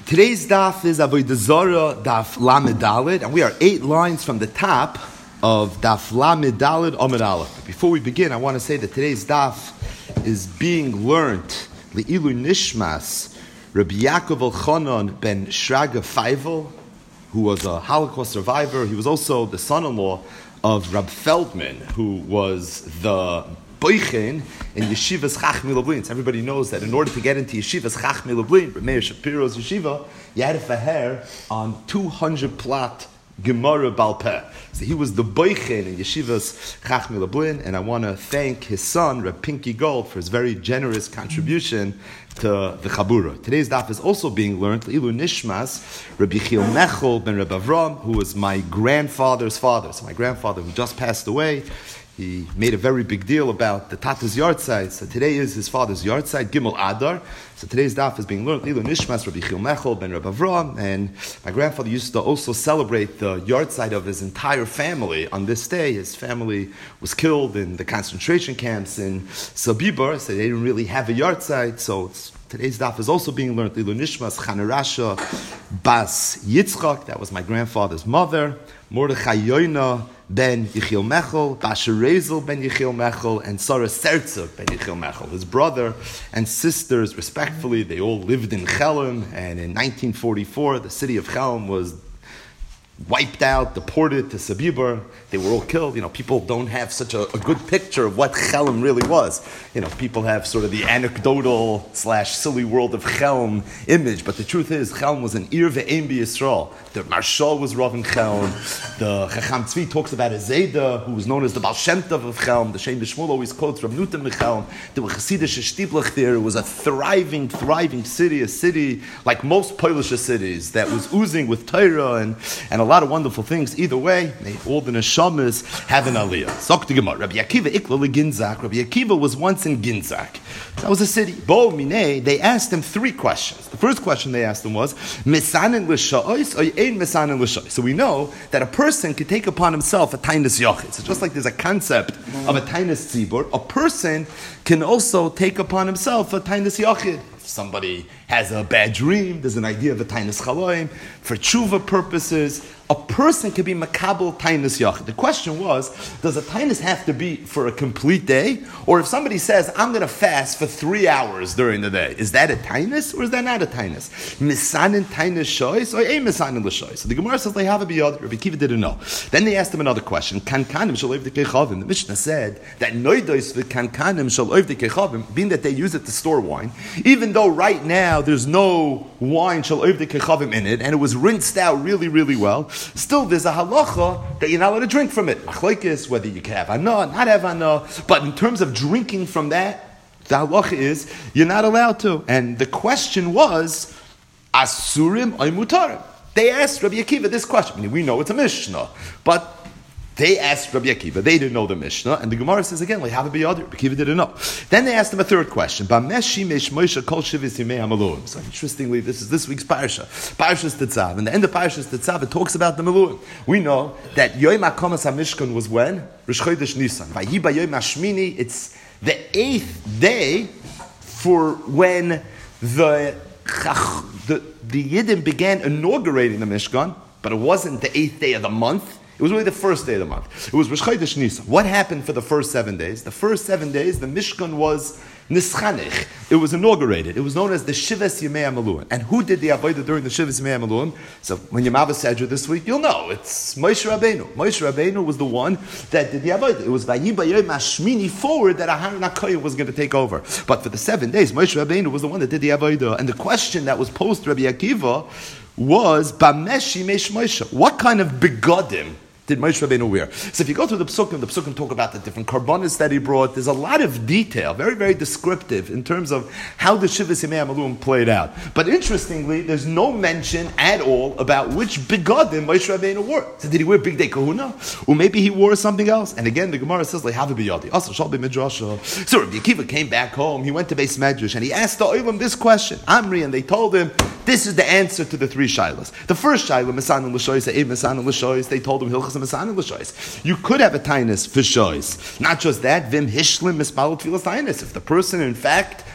Today's daf is Avodah Zarah daf Lamed Daled, and we are 8 lines from the top of daf Lamed Daled Amud Aleph. Before we begin, I want to say that today's daf is being learned Le'ilu Nishmas Rabbi Yaakov Elchanan ben Shraga Feivel, who was a Holocaust survivor. He was also the son-in-law of Rab Feldman, who was the Boichen in Yeshivas Chachmei Lublin. So everybody knows that in order to get into Yeshivas Chachmei Lublin, Meir Shapiro's yeshiva, you had to faher on 200 plot Gemara Baal Peh. So he was the Boichen in Yeshivas Chachmei Lublin, and I want to thank his son, Reb Pinky Gold, for his very generous contribution to the Chabura. Today's daf is also being learned Ilu Nishmas Rabbi Yechiel Mechel ben Reb Avram, who was my grandfather's father. So my grandfather, who just passed away, he made a very big deal about the Tata's yahrzeit. So today is his father's yahrzeit, Gimel Adar. So today's daf is being learned Ilu Nishmas Rabbi Yechiel Mechel ben Reb Avram, and my grandfather used to also celebrate the yahrzeit of his entire family on this day. His family was killed in the concentration camps in Sobibor, so they didn't really have a yahrzeit. So today's daf is also being learned Ilu Nishmas Chanarasha Bas Yitzchak, that was my grandfather's mother, Mordechai Yoina ben Yechiel Mechel, Basher Rezel ben Yechiel Mechel, and Sarah Sertzer ben Yechiel Mechel. His brother and sisters, respectfully, they all lived in Chelm, and in 1944, the city of Chelm was wiped out, deported to Sobibor. They were all killed. You know, people don't have such a good picture of what Chelm really was. You know, people have sort of the anecdotal / silly world of Chelm image, but the truth is, Chelm was an Ir ve'em b'Yisrael. The Marshal was Rav in Chelm. The Chacham Tzvi talks about a Zayda, who was known as the Baal Shem Tov of Chelm. The Shem Shmuel always quotes Rav Nutan Chelm. There were Chassidish Shtiblach there. It was a thriving city, a city like most Polish cities that was oozing with Torah and a lot of wonderful things. Either way, may all the neshamas have an aliyah. Zok the Gemara. Rabbi Akiva ikla leGinzak. Rabbi Akiva was once in Ginzak. That was a city. Bo minei. They asked him 3 questions. The first question they asked him was, Misanin l'sha'os or ein misanin l'sha'os? So we know that a person can take upon himself a tainus yachid. So just like there's a concept of a tainus tzibur, a person can also take upon himself a tainus yachid. Somebody has a bad dream, there's an idea of a tainus chaloim. For tshuva purposes, a person can be makabel tainus yachid. The question was, does a tainus have to be for a complete day? Or if somebody says, I'm going to fast for 3 hours during the day, is that a tainus or is that not a tainus? Misanin tainus shois or a misanin l'shois? So the Gemara says, they have a biyad. Rabbi Kiva didn't know. Then they asked him another question. Kankanim shal oiv dekechavim. The Mishnah said that noidos v'kankanim shal oiv dekechavim, being that they use it to store wine, even though right now there's no wine shal oiv dekechavim in it, and it was rinsed out really, really well, still there's a halacha that you're not allowed to drink from it. Machlokes, whether you can have anah, not have anah. But in terms of drinking from that, the halacha is you're not allowed to. And the question was, asurim oy mutarim. They asked Rabbi Akiva this question. I mean, we know it's a Mishnah, but they asked Rabbi Akiva. They didn't know the Mishnah. And the Gemara says again, like, have it be other. Rabbi Akiva didn't know. Then they asked him a third question. So interestingly, this is this week's Parsha. Parshas Tetzav. In the end of Parshas Tetzav, it talks about the Meluim. We know that Yom HaKomas HaMishkan was when? Rosh Chodesh Nisan. Vayi Bayom HaShmini, it's the 8th day for when the Yidden began inaugurating the Mishkan, but it wasn't the 8th day of the month. It was really the first day of the month. It was Rosh Chodesh Nisan. What happened for the first 7 days? The first 7 days, the Mishkan was nischanich. It was inaugurated. It was known as the Shivas Yemei HaMeluim. And who did the avodah during the Shivas Yemei HaMeluim? So when you Mavas Sedra this week, you'll know. It's Moshe Rabbeinu. Moshe Rabbeinu was the one that did the avodah. It was Vayi Bayom HaShmini forward that Aharon HaKohen was going to take over. But for the 7 days, Moshe Rabbeinu was the one that did the avodah. And the question that was posed to Rabbi Akiva was, Bamesh Yimesh Moshe. What kind of begodim did Moshe Rabbeinu wear? So if you go through the Psukim talk about the different karbanos that he brought. There's a lot of detail, very, very descriptive in terms of how the Shivas Yemei HaMeluim played out. But interestingly, there's no mention at all about which begodim Moshe Rabbeinu wore. So did he wear Big Day Kahuna? Or maybe he wore something else? And again, the Gemara says, like, have a biyadi. Also, shal be midrasha. So Rabbi Akiva came back home, he went to Beis Medrash, and he asked the Olam this question, Amri, and they told him, this is the answer to the 3 shilas. The first shilah, Misan l'shois, Misan l'shois, they told him, Hilchas Misan l'shois. You could have a tainus for shois. Not just that, Vim Hishlim Mispalot Tfilas tainus. If the person, in fact,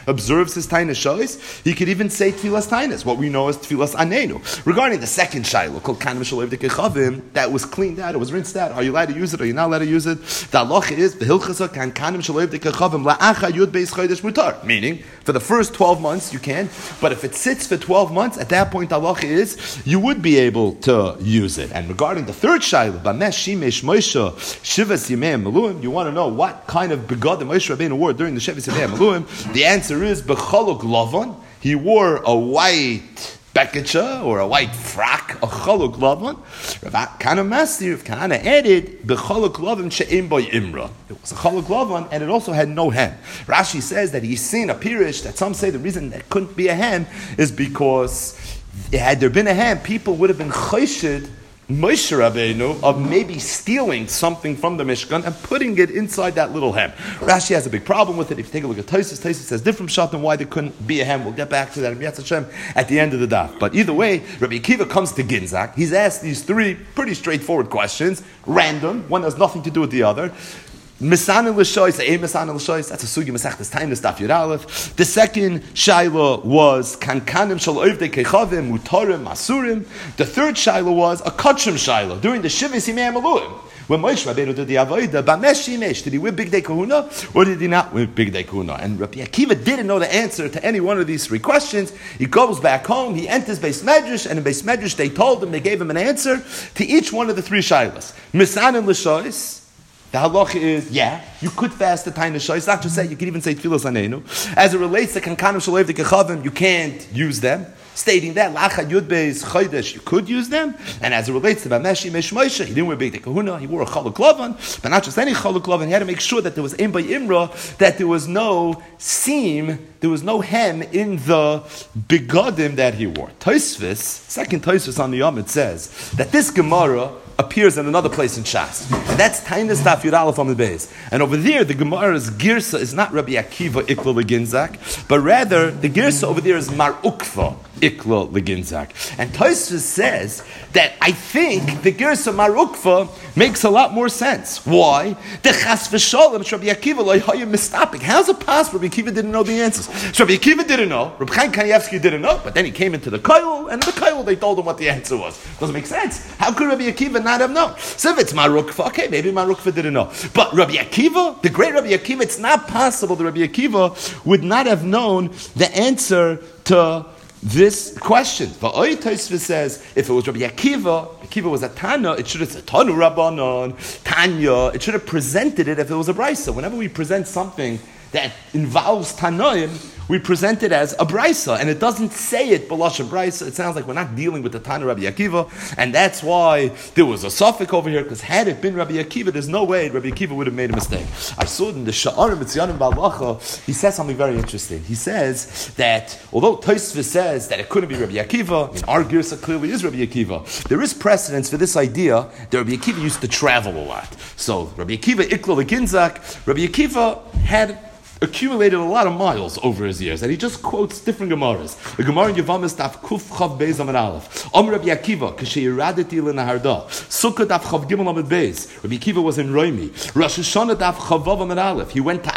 observes his Tainas Shois, he could even say Tfilas Tainas, what we know as Tfilas Anenu. Regarding the second Shiloh, called Kanim Shaloiv de Kechavim, that was cleaned out, it was rinsed out. Are you allowed to use it? Are you not allowed to use it? The halacha is, Behilchasa kan Kanim Shaloiv de Kechavim la'acha yud beis chodesh mutar. Meaning, for the first 12 months you can, but if it sits for 12 months, at that point the halacha is, you would be able to use it. And regarding the third Shiloh, Bamesh Shimesh Moshe Shivas Yimei Meluim, you want to know what kind of begadim Moshe Rabbeinu wore during the Shivas Yimei Meluim? The answer is Bechaluk Lavan. He wore a white beketcha or a white frock, a chaluk lavan. Rav Kana Mastir, Rav Kana added Bechaluk Lavan she'em by imra. It was a chaluk lavan and it also had no hem. Rashi says that he's seen a pirish that some say the reason there couldn't be a hem is because had there been a hem, people would have been choshed Moshe Rabbeinu of maybe stealing something from the Mishkan and putting it inside that little hem. Rashi has a big problem with it. If you take a look at Tosfos says different shot than why there couldn't be a hem. We'll get back to that in Yetz Hashem at the end of the daf. But either way, Rabbi Akiva comes to Ginzak. He's asked these three pretty straightforward questions, random. One has nothing to do with the other. Misan l'shois, misan l'shois. That's a sugi mesachtes tainis daf yud aleph. The second shaila was kankanim shal oivdei kechavim mutarim masurim. The third shaila was a kachim shaila during the shivas yimei meluim. When Moshe Rabbeinu did the avodah, bamesh yimesh, did he whip big day kahuna or did he not whip big day kahuna? And Rabbi Akiva didn't know the answer to any one of these three questions. He goes back home, he enters Beis Medrash, and in Beis Medrash they told him, they gave him an answer to each one of the three shailas. Misan l'shois. The halacha is, you could fast the Tainas Shois. Not just say, you can even say Tfilas Anenu. As it relates to Kankanim Shaloiv de Kechavim, you can't use them. Stating that, Lacha Yud Beis Chodesh, you could use them. And as it relates to Bameshi Mesh Moshe, he didn't wear Beit Kahuna, he wore a Chaluk Lavan. But not just any Chaluk Lavan, he had to make sure that there was Im by Imra, that there was no seam, there was no hem in the begadim that he wore. Tosfos, second Tosfos on the Yom, it says that this Gemara appears in another place in Shas. And that's Tainas Daf Yud Aleph on the base. And over there, the Gemara's Girsa is not Rabbi Akiva Ikla Leginzak, but rather, the Girsa over there is Mar Ukva Ikla Leginzak. And Tosfos says that I think the Girsa Mar Ukva makes a lot more sense. Why? The Chas V'Sholem, Rabbi Akiva Lo'yhayim Mistapik. How's it possible Rabbi Akiva didn't know the answers? So Rabbi Akiva didn't know, Rabbi Chaim Kanievsky didn't know, but then he came into the Koil, and in the Koil they told him what the answer was. Doesn't make sense. How could Rabbi Akiva not have known? So if it's Marukva, okay, maybe Marukva didn't know. But Rabbi Akiva, the great Rabbi Akiva, it's not possible that Rabbi Akiva would not have known the answer to this question. V'oi Tosfos says, if it was Rabbi Akiva was a Tana, it should have said Tanu Rabbanon, Tanya, it should have presented it if it was a Brisa. Whenever we present something that involves Tanoim, we present it as a Brisa, and it doesn't say it B'lashon Brisa. It sounds like we're not dealing with the Tana Rabbi Akiva, and that's why there was a suffix over here, because had it been Rabbi Akiva, there's no way Rabbi Akiva would have made a mistake. I saw it in the Sha'arim B'Tziyanim Ba'alacha, he says something very interesting. He says that, although Tosfos says that it couldn't be Rabbi Akiva, and our Girsa clearly is Rabbi Akiva, there is precedence for this idea that Rabbi Akiva used to travel a lot. So, Rabbi Akiva, Ikla Leginzak, Rabbi Akiva had accumulated a lot of miles over his years, and he just quotes different Gemaras. The Gemara in Yevamos Daf Kuf Chav Beis Amud Aleph. Rabbi Akiva, Kasheyiradeti leNaharda. Sukkah Daf Chav Gimel Amud Beis. Rabbi Akiva was in Roimi. Rosh Hashanah Daf Chavav Amud Aleph. He went to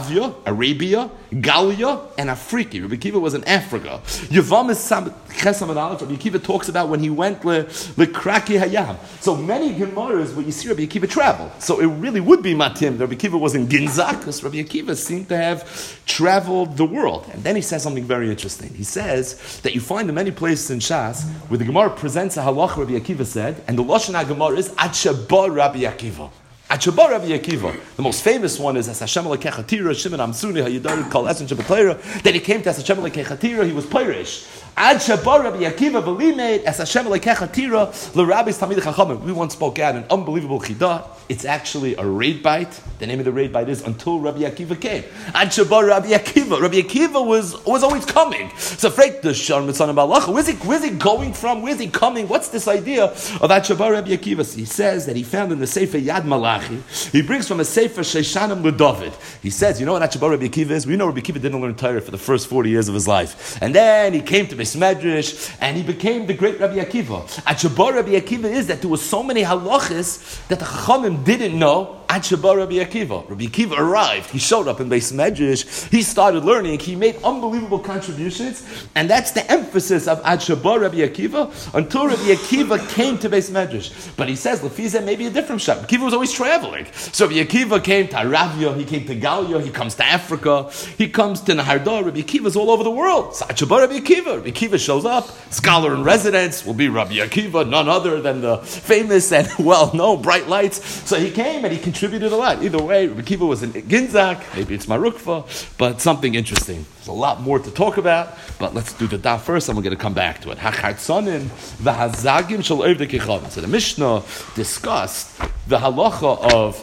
Arabia, Galia, and Afriki. Rabbi Akiva was in Africa. Yevamos Ches Amud Aleph. Rabbi Akiva talks about when he went leKraki Hayam. So many Gemaras where you see Rabbi Akiva travel. So it really would be Matim. Rabbi Akiva was in Ginzak, because Rabbi Akiva seemed to have traveled the world. And then he says something very interesting. He says that you find in many places in Shas where the Gemara presents a halacha Rabbi Akiva said, and the Lashon HaGemara is Ad Sheba Rabbi Akiva. Ad Sheba Rabbi Akiva. The most famous one is As Hashem Elokecha Tira, Shimon Amsuni, Hayidar Kol Esen Shebetleira. Then he came to As Hashem Elokecha Tira, he was Pirish. Ad Sheba Rabbi Akiva v'limei As Hashem Elokecha Tira l'Rabbeis Talmidei Chachamim. We once spoke out an unbelievable chidah. It's actually a raid bite. The name of the raid bite is Until Rabbi Akiva Came. Ad Sheba Rabbi Akiva. Rabbi Akiva was always coming. So afraid the Sharm Mitzvah Balacha. Where's he going from? Where's he coming? What's this idea of Ad Sheba Rabbi Akiva? So he says that he found in the Sefer Yad Malachi. He brings from a Sefer Sheshanim LeDavid. He says, you know what Ad Sheba Rabbi Akiva is? We know Rabbi Akiva didn't learn Torah for the first 40 years of his life. And then he came to Beis Medrash and he became the great Rabbi Akiva. Ad Sheba Rabbi Akiva is that there was so many halachas that the Chachamim didn't know. Achabar Rabbi Akiva. Rabbi Akiva arrived. He showed up in Beis Medrash. He started learning. He made unbelievable contributions, and that's the emphasis of Achabar Rabbi Akiva until Rabbi Akiva came to Beis Medrash. But he says, Lefiza maybe a different shot. Rabbi Akiva was always traveling. So Rabbi Akiva came to Arabia, he came to Galia, he comes to Africa, he comes to Nahardar. Rabbi Akiva's all over the world. So Achabar Rabbi Akiva. Rabbi Akiva shows up. Scholar in residence will be Rabbi Akiva, none other than the famous and well-known Bright Lights. So he came and he contributed a lot. Either way, Rabbi Akiva was in Ginzak, maybe it's Marukva, but something interesting. There's a lot more to talk about, but let's do the daf first and we're going to come back to it. Hachartzonim v'hazagim shel ovdei kechavim. So the Mishnah discussed the halacha of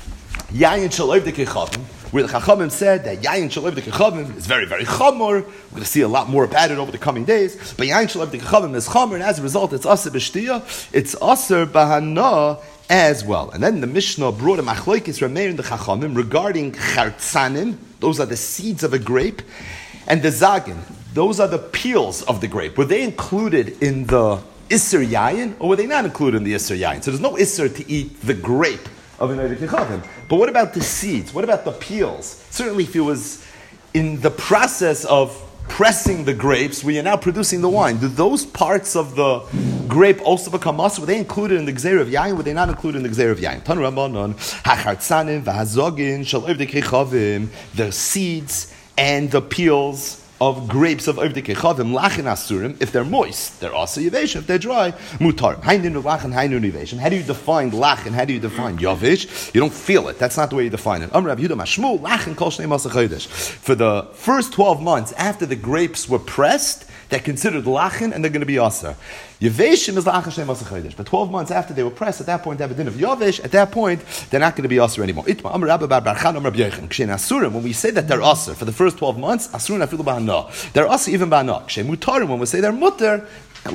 yayin shel ovdei kechavim, where the Chachamim said that Yayin Shel Ovdei Kechavim is very, very chamor. We're going to see a lot more about it over the coming days. But Yayin Shel Ovdei Kechavim is chamor, and as a result, it's aser b'shtiyah, it's aser b'hana as well. And then the Mishnah brought a machlokes Rameir and the Chachamim regarding chartzanim. Those are the seeds of a grape, and the zagin. Those are the peels of the grape. Were they included in the Isser Yayin, or were they not included in the Isser Yayin? So there's no Isser to eat the grape of an Ovdei Kechavim. But what about the seeds? What about the peels? Certainly if it was in the process of pressing the grapes, where you're now producing the wine, do those parts of the grape also become muscle? Were they included in the Gzeir of Yayin? Were they not included in the Gzeir of Yayin? Tanu Rabbanon, hachartzanim v'hazogin shel ovdei kechavim, the seeds and the peels of grapes of ovdei kechavim lachin asurim. If they're moist, they're also yaveshim. If they're dry, mutar. Hainu lachin, hainu yaveshim. How do you define lachin? How do you define yavesh? You don't feel it. That's not the way you define it. Amar Rav Yehuda Mashmu lachin kol shnei masach chodesh. For the first 12 months after the grapes were pressed, they're considered lachin and they're going to be aser. Yaveshim is lachin shnei masach chodesh. But 12 months after they were pressed, at that point they have a din of yavesh. At that point, they're not going to be aser anymore. Itma Amar Rabba bar Barchan Amar B'yechem. Kshen asurim, when we say that they're aser for the first 12 months, asurim afilu b'hana. They're aser even b'hana. Kshen mutarim, when we say they're mutter, at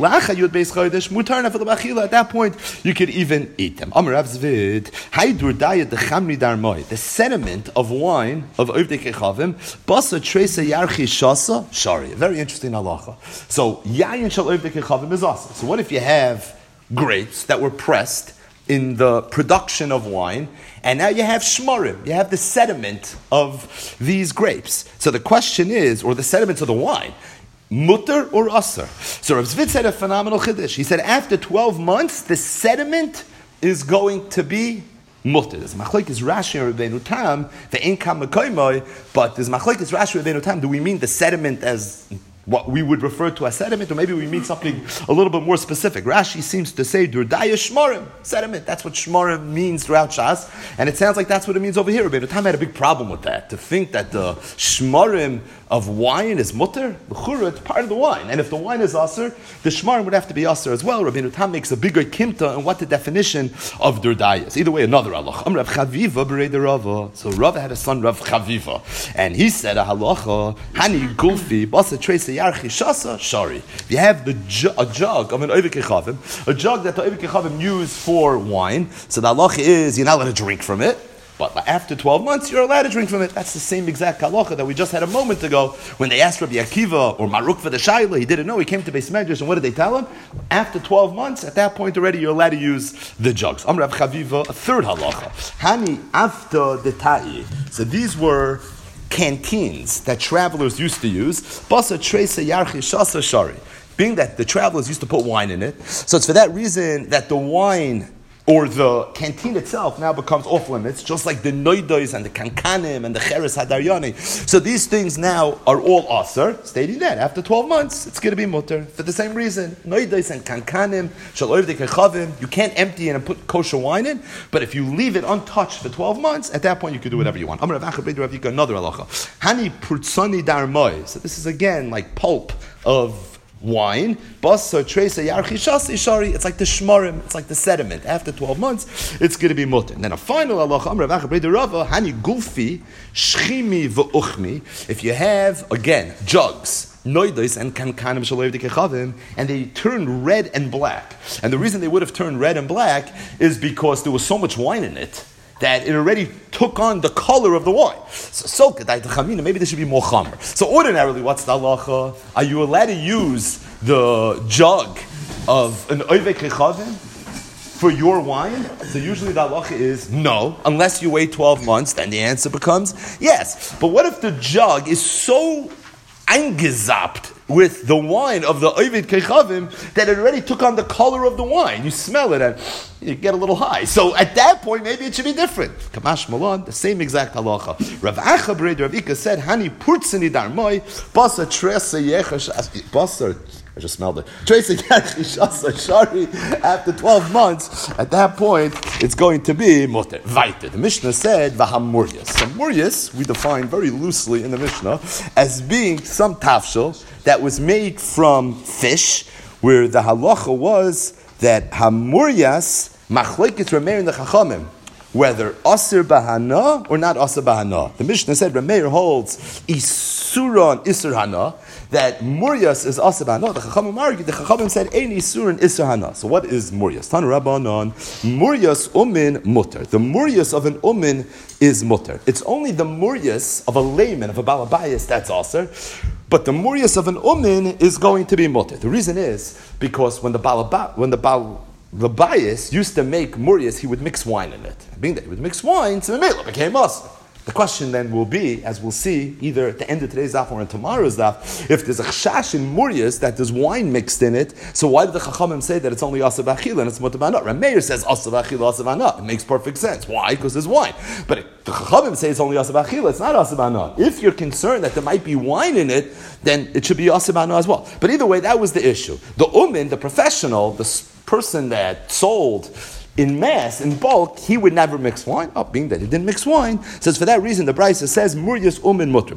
that point, you could even eat them. The sediment of wine of Ovdei Kechavim, basa tresa yarchi shasa shari. Very interesting halacha. So yayin shel Ovdei Kechavim is awesome. So what if you have grapes that were pressed in the production of wine, and now you have shmarim, you have the sediment of these grapes. So the question is, or the sediment of the wine, mutter or aser? So Rav Zvid said a phenomenal chiddush. He said after 12 months, the sediment is going to be mutter. There's machlokes Rashi and Rabbeinu Tam, the inkam mekoymoi, but there's machlokes Rashi and Rabbeinu Tam. Do we mean the sediment as what we would refer to as sediment, or maybe we mean something a little bit more specific? Rashi seems to say Durdaya Shmorim, sediment. That's what Shmorim means throughout Shas, and it sounds like that's what it means over here. Rabbeinu Tam had a big problem with that, to think that the Shmorim of wine is mutter, l'chura, it's part of the wine. And if the wine is aser, the shmarim would have to be aser as well. Rabbeinu Tam makes a bigger kimta on what the definition of durdaya is. Either way, another halacha. Rav Chaviva b'rei de Rava. So Rava had a son, Rav Chaviva, and he said a halacha, hani gulfi, basa tresa yarchi shasa shari. If you have a jug of an ovdei kechavim, a jug that the ovdei kechavim use for wine, so the halacha is you're not allowed to drink from it. But after 12 months, you're allowed to drink from it. That's the same exact halacha that we just had a moment ago when they asked Rabbi Akiva or Marukva the Shaila. He didn't know. He came to Beis Medrash, and what did they tell him? After 12 months, at that point already, you're allowed to use the jugs. Amar Rav Chaviva, a third halacha. Hani after the ta'i. So these were canteens that travelers used to use. Basa tresa yarchi shasa shari. Being that the travelers used to put wine in it, so it's for that reason that the wine or the canteen itself now becomes off limits, just like the noidos and the kankanim and the cheres hadaryani. So these things now are all aser, stating that after 12 months it's going to be mutter for the same reason. Noidos and kankanim shel ovdei kechavim, you can't empty it and put kosher wine in, but if you leave it untouched for 12 months, at that point you can do whatever you want. Amar Rav Acha b'rei Rav Yika, another halacha. Hani prutzani darmoi. So this is again like pulp of wine, basa tresa yarchi shasi shari. It's like the shmarim, it's like the sediment. After 12 months, it's going to be mutter. And then a final halacha, Amar Rav Acha b'rei Rava, hani gulfi shchimi v'uchmi. If you have again jugs, noidos and kankanim shel ovdei kechavim, and they turn red and black, and the reason they would have turned red and black is because there was so much wine in it that it already took on the color of the wine. So maybe there should be more chamer. So ordinarily, what's the halacha? Are you allowed to use the jug of an ovdei kechavim for your wine? So usually the halacha is no. Unless you wait 12 months, then the answer becomes yes. But what if the jug is so eingezapt with the wine of the Ovid Kechavim that it already took on the color of the wine? You smell it and you get a little high. So at that point, maybe it should be different. Kamash Malon, the same exact halacha. Rav Acha B'Rei Rav Ika said, Hani purtzini darmoi, basa tresa yechash, basa, I just smelled it. After 12 months, at that point, it's going to be mutter. Weiter. The Mishnah said, Vahamurias. So Murias, we define very loosely in the Mishnah, as being some tafshel that was made from fish, where the halacha was that Hamurias, machlekes Rameir in the Chachamim, whether Asir Bahana or not Asir Bahana. The Mishnah said Rameir holds Isuran Isur Hana, that Murias is Asir Bahana. The Chachamim argued, the Chachamim said Ein Isuran Isur Hana. So what is Murias? Tan Rabbanon, Murias Umin Mutter. The Murias of an Umin is Mutter. It's only the Murias of a layman, of a Balabayas, that's Asir. But the Murias of an Umin is going to be Mutter. The reason is because when the Bias used to make murias, he would mix wine in it. Being that he would mix wine, so it became muscle. The question then will be, as we'll see, either at the end of today's daf or in tomorrow's daf, if there's a chash in murias that there's wine mixed in it, so why did the Chachamim say that it's only asav achila and it's mutabanot? Rameir says asav achila, asav anot. It makes perfect sense. Why? Because there's wine. But if the Chachamim say it's only asav achila, it's not asav anot. If you're concerned that there might be wine in it, then it should be asav anot as well. But either way, that was the issue. The umin, the professional, the person that sold in mass, in bulk, he would never mix wine. Being that he didn't mix wine, says for that reason the Brisa says Murias Umin Mutter.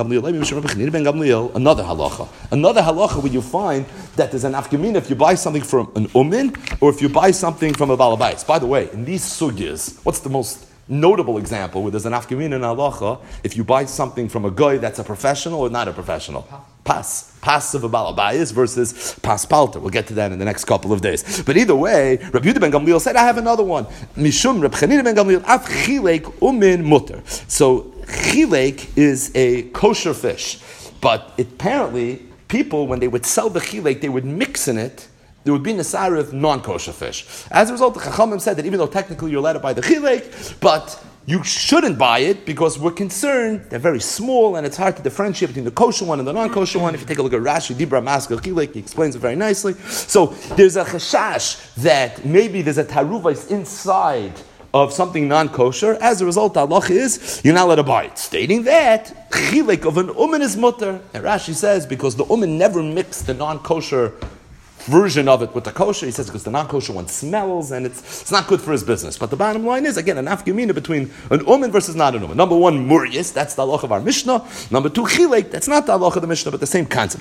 Another halacha. Another halacha where you find that there's an afkamina if you buy something from an Umin or if you buy something from a Balabais. By the way, in these sugyas, what's the most notable example where there's an afkamina in halacha if you buy something from a guy that's a professional or not a professional? Pas of a balabayas versus pas palter. We'll get to that in the next couple of days. But either way, Rabbi Yehuda ben Gamliel said, I have another one. Mishum Rabbi Chanina ben Gamliel af chilek umin mutter. So chilek is a kosher fish, but apparently people, when they would sell the chilek, they would mix in it. There would be nesara of non-kosher fish. As a result, the Chachamim said that even though technically you're allowed to buy the chilek, but you shouldn't buy it because we're concerned they're very small and it's hard to differentiate between the kosher one and the non-kosher one. If you take a look at Rashi, Dibra Maskal Chilek, he explains it very nicely. So there's a chashash that maybe there's a taruvais inside of something non-kosher. As a result, the halach is you're not allowed to buy it. Stating that chilek of an umin is mutter. And Rashi says because the umin never mixed the non-kosher version of it with the kosher, he says because the non-kosher one smells and it's not good for his business. But the bottom line is, again, an afkamina between an umin versus not an umin. Number one, murias, that's the halacha of our Mishnah. Number two, chilek, that's not the halacha of the Mishnah, but the same concept.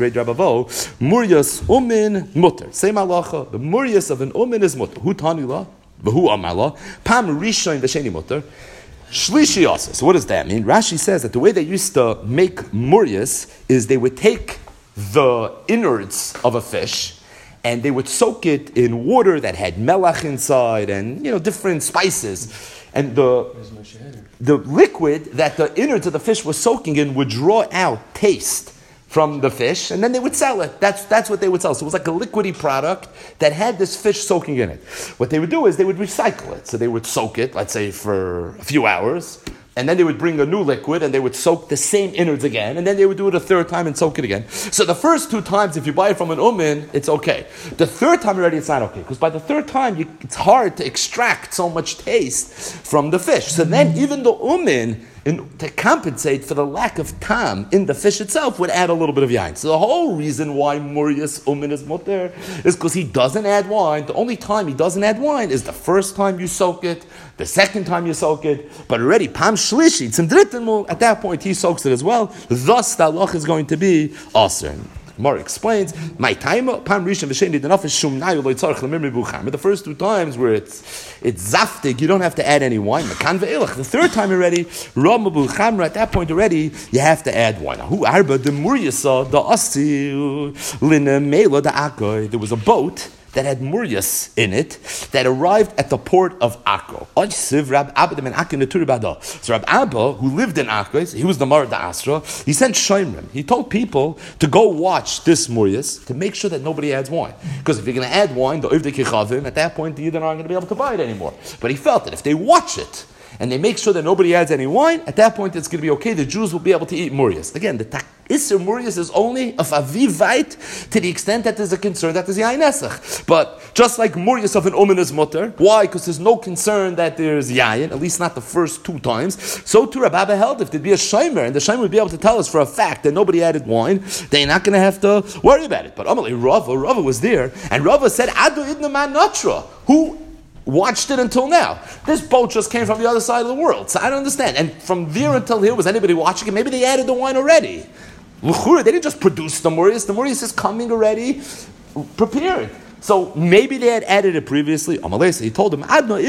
Murias umin mutter. Same halacha. The murias of an umin is mutter. Hu tanila, v'hu amala, pam rishon v'sheni mutter. Shlishi also. So what does that mean? Rashi says that the way they used to make murias is they would take the innards of a fish and they would soak it in water that had melach inside and different spices, and the liquid that the innards of the fish was soaking in would draw out taste from the fish, and then they would sell it. That's what they would sell. So it was like a liquidy product that had this fish soaking in it. What they would do is they would recycle it. So they would soak it, let's say, for a few hours, and then they would bring a new liquid and they would soak the same innards again, and then they would do it a third time and soak it again. So the first two times, if you buy it from an umin, it's okay. The third time already, it's not okay, because by the third time, it's hard to extract so much taste from the fish. So then even the umin, to compensate for the lack of tam in the fish itself, would add a little bit of yain. So the whole reason why Murias Umin is mutter is because he doesn't add wine. The only time he doesn't add wine is the first time you soak it, the second time you soak it, but already Pam Shlishi, Tzim Drittenmul, at that point he soaks it as well. Thus the halach is going to be aser. Gemara explains, my time Pam Rishon v'Sheni the nafesh shum nayu lo yitzarich lemimri bucham. The first two times where it's zaftig, you don't have to add any wine. Makan ve'ilach. The third time already, Rama buchamra. At that point already, you have to add wine. Who arba the muryasa the asi lina mela the akoy. There was a boat that had Murias in it that arrived at the port of Akko. So Rab Abba, who lived in Akko, he was the Mar Asra, he sent Shomrim. He told people to go watch this Murias to make sure that nobody adds wine. Because if you're going to add wine, at that point the Yidden aren't going to be able to buy it anymore. But he felt that if they watch it, and they make sure that nobody adds any wine, at that point it's going to be okay. The Jews will be able to eat Murias. Again, the Isser Murias is only of Avivite to the extent that there's a concern that there's Yain Esach. But just like Murias of an Omen is mutter, why? Because there's no concern that there's Yain, at least not the first 2 times. So too Rabbi Abba held, if there'd be a Shomer, and the Shomer would be able to tell us for a fact that nobody added wine, they're not going to have to worry about it. But Amalei Rava was there, and Rava said, Adu idna man natra, who watched it until now. This boat just came from the other side of the world, so I don't understand. And from there until here, was anybody watching it? Maybe they added the wine already. They didn't just produce the Murias. The Murias is coming already, prepared. So maybe they had added it previously. He told them, what are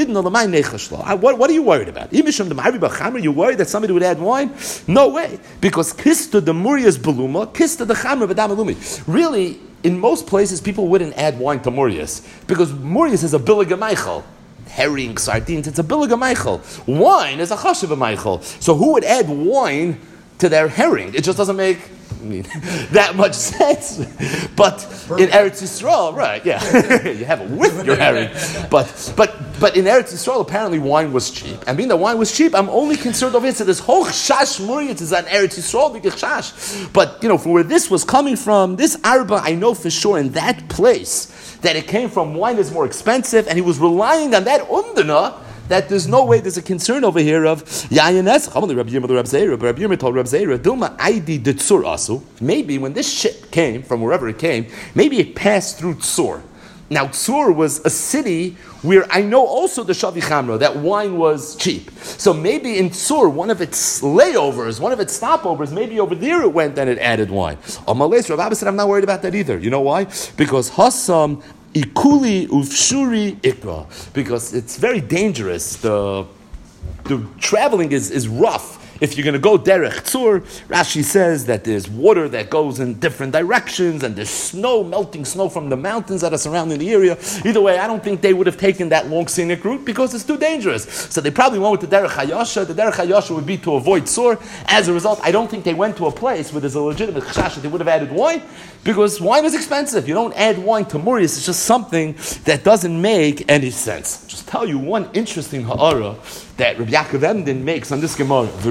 you worried about? Are you worried that somebody would add wine? No way. Because kista the Murias beluma, kista the chamra b'damalumi. Really, in most places, people wouldn't add wine to Murias because Murias is a bilig Michael. Herring, sardines, it's a bilig Michael. Wine is a chashiv Michael. So who would add wine to their herring? It just doesn't make that much sense. But in Eretz Yisrael, right, yeah, you have it with your herring. But in Eretz Yisrael, apparently wine was cheap. And being that wine was cheap, I'm only concerned over here. So this whole chash muriat is on Eretz Yisrael, big chash. But, from where this was coming from, this arba, I know for sure in that place, that it came from wine is more expensive, and he was relying on that undana, that there's no way there's a concern over here of Yayin Esach. Rabbi Yirmiyah told Rabbi Zeira, Dilma Aidi de Tzur Asu. Maybe when this ship came from wherever it came, maybe it passed through Tzur. Now Tzur was a city where I know also the Shavi Chamra, that wine was cheap. So maybe in Tzur, one of its layovers, one of its stopovers, maybe over there it went and it added wine. Rabbi Abba said, I'm not worried about that either. You know why? Because Hassam Ikuli ufshuri ikra, because it's very dangerous. The traveling is rough. If you're going to go derech tzur, Rashi says that there's water that goes in different directions, and there's snow, melting snow from the mountains that are surrounding the area. Either way, I don't think they would have taken that long scenic route because it's too dangerous. So they probably went with the derech hayasha. The derech hayasha would be to avoid tzur. As a result, I don't think they went to a place where there's a legitimate chashash that they would have added wine, because wine is expensive. You don't add wine to Murias. It's just something that doesn't make any sense. Just tell you one interesting ha'ara that Rabbi Yaakov Emden makes on this Gemara. So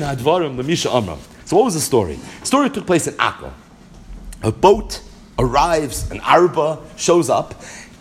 what was the story? The story took place in Akko. A boat arrives, an arba shows up,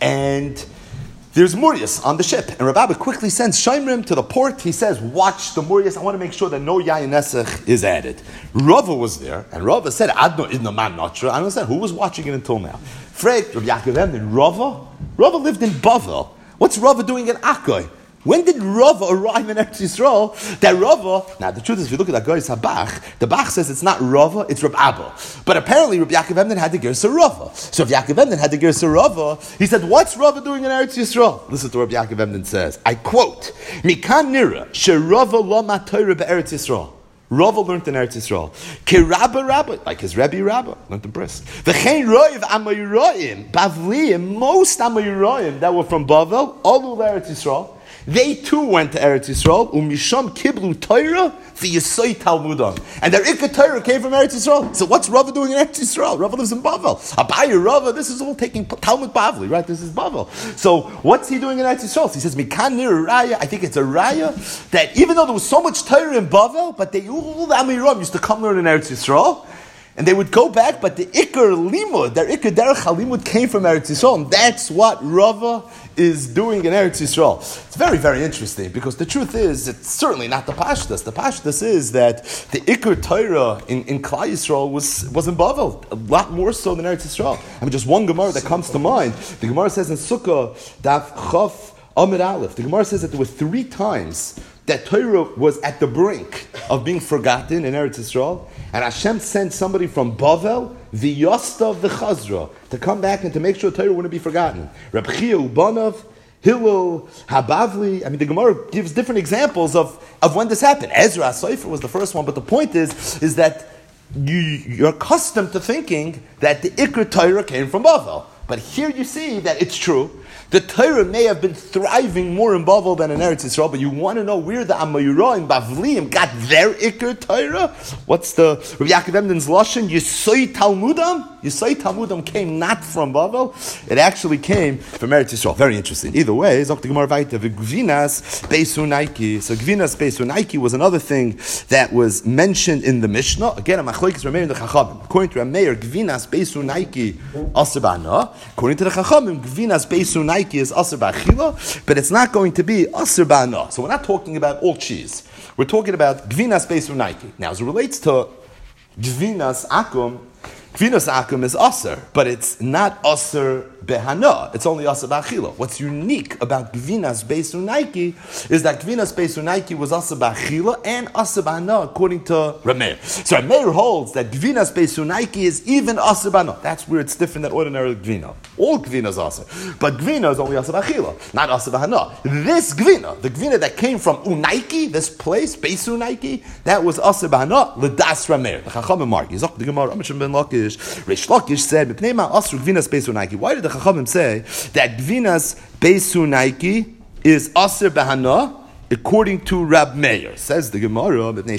and there's Murias on the ship. And Rabbi Abba quickly sends Shomrim to the port. He says, watch the Murias. I want to make sure that no Yayin Esach is added. Rava was there, and Rava said, Adno idna man natra. I don't understand. Who was watching it until now? Frek, Rabbi Yaakov Emden, Rava lived in Bavel. What's Rava doing in Akko? When did Rava arrive in Eretz Yisrael? That Rava, now the truth is, if you look at that guy's Habach, the Bach says it's not Rava, it's Rab Abba. But apparently Rabbi Yaakov Emden had the Gersa Rava. So if Yaakov Emden had the Gersa Rava, he said, what's Rava doing in Eretz Yisrael? Listen to what Rabbi Yaakov Emden says. I quote, Mikan nira, she Rava lo matayra be'Eretz Yisrael. Rava learned in Eretz Yisrael. Rabba, like his Rebbe Rabba, learned in Bris. V'chein roiv Amayroim, Bavliim, most Amayroim that were from Bavel, all over Eretz Yisrael, they too went to Eretz Yisrael. Umisham kiblu Torah v'yesoi Talmudan, and their Ikka Torah came from Eretz Yisrael. So what's Rava doing in Eretz Yisrael? Rava lives in Bavel. Abaye Rava, this is all taking Talmud Bavli, right? This is Bavel. So what's he doing in Eretz Yisrael? So he says Mikan nir raya. I think it's a raya that even though there was so much Torah in Bavel, but they all the Amiram used to come learn in Eretz Yisrael. And they would go back, but the Iker Limud, their Iker Derech HaLimud came from Eretz Yisrael. And that's what Rava is doing in Eretz Yisrael. It's very, very interesting, because the truth is, it's certainly not the Pashtus. The Pashtus is that the Iker Torah in Klal Yisrael was in Bavel, a lot more so than Eretz Yisrael. I mean, just one Gemara that comes to mind. The Gemara says in Sukkah, Daf Chof Amid Aleph, the Gemara says that there were 3 times that Torah was at the brink of being forgotten in Eretz Yisrael, and Hashem sent somebody from Bavel, V'yasta v'chazra, to come back and to make sure Torah wouldn't be forgotten. Reb Chia Ubanov, Hillel, Habavli. I mean, the Gemara gives different examples of when this happened. Ezra Sofer was the first one, but the point is that you're accustomed to thinking that the Iker Torah came from Bavel. But here you see that it's true. The Torah may have been thriving more in Bavel than in Eretz Yisrael, but you want to know where the Amayra and Bavliim got their Iker Torah? What's the Rabbi Yaakov Emden's Lashon? Yisoi Talmudam? Yisoi Talmudam came not from Bavel, it actually came from Eretz Yisrael. Very interesting. Either way, Zok the Gemara Vaita, Gvinas Beisunaiki. So Gvinas Beisunaiki was another thing that was mentioned in the Mishnah. Again, a Machlokes Rameir and the Chachamim. According to Rameir, Gvinas Beisunaiki Asabana. According to the Chachamim, Gvinas Beisunaiki is Asr Ba'achila, but it's not going to be Asr Ba'ana. So we're not talking about all cheese. We're talking about Gvinas Beisunaiki. Now, as it relates to Gvinas Akum is Asr, but it's not Asr Behana. It's only Asr Ba'achila. What's unique about Gvinas Beisunaiki is that Gvinas Beisunaiki was Asr Ba'achila and Asr Ba'ana according to Rameir. So Rameir holds that Gvinas Beisunaiki is even Asr Ba'ana. That's where it's different than ordinary Gvina. All Gvina is Asr. But Gvina is only Asr Ba'achila, not Asr Ba'ana. This Gvina, the Gvina that came from Unaiki, this place, Beisunaiki, that was Asr Ba'ana, L'das Rameir. The Chachamim argues. The Gemara, Amishim ben Lakish, Reish Lakish said, B'pneima Asr Gvinas Beisunaiki. Why did the Chachamim say that Gvinas Beisunaiki is Aser Bahana according to Rab Meir? Says the Gemara, the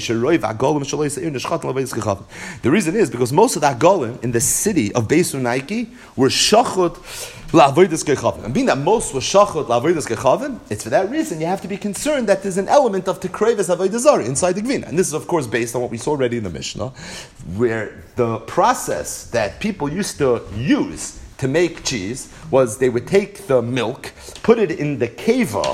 reason is because most of the Agolim in the city of Beisunaiki were Shachot La'avodas Kechavim. And being that most was Shachot La'avodas Kechavim, it's for that reason you have to be concerned that there's an element of Tekreves Avodah Zarah inside the Gvina. And this is of course based on what we saw already in the Mishnah, where the process that people used to use to make cheese was they would take the milk, put it in the keva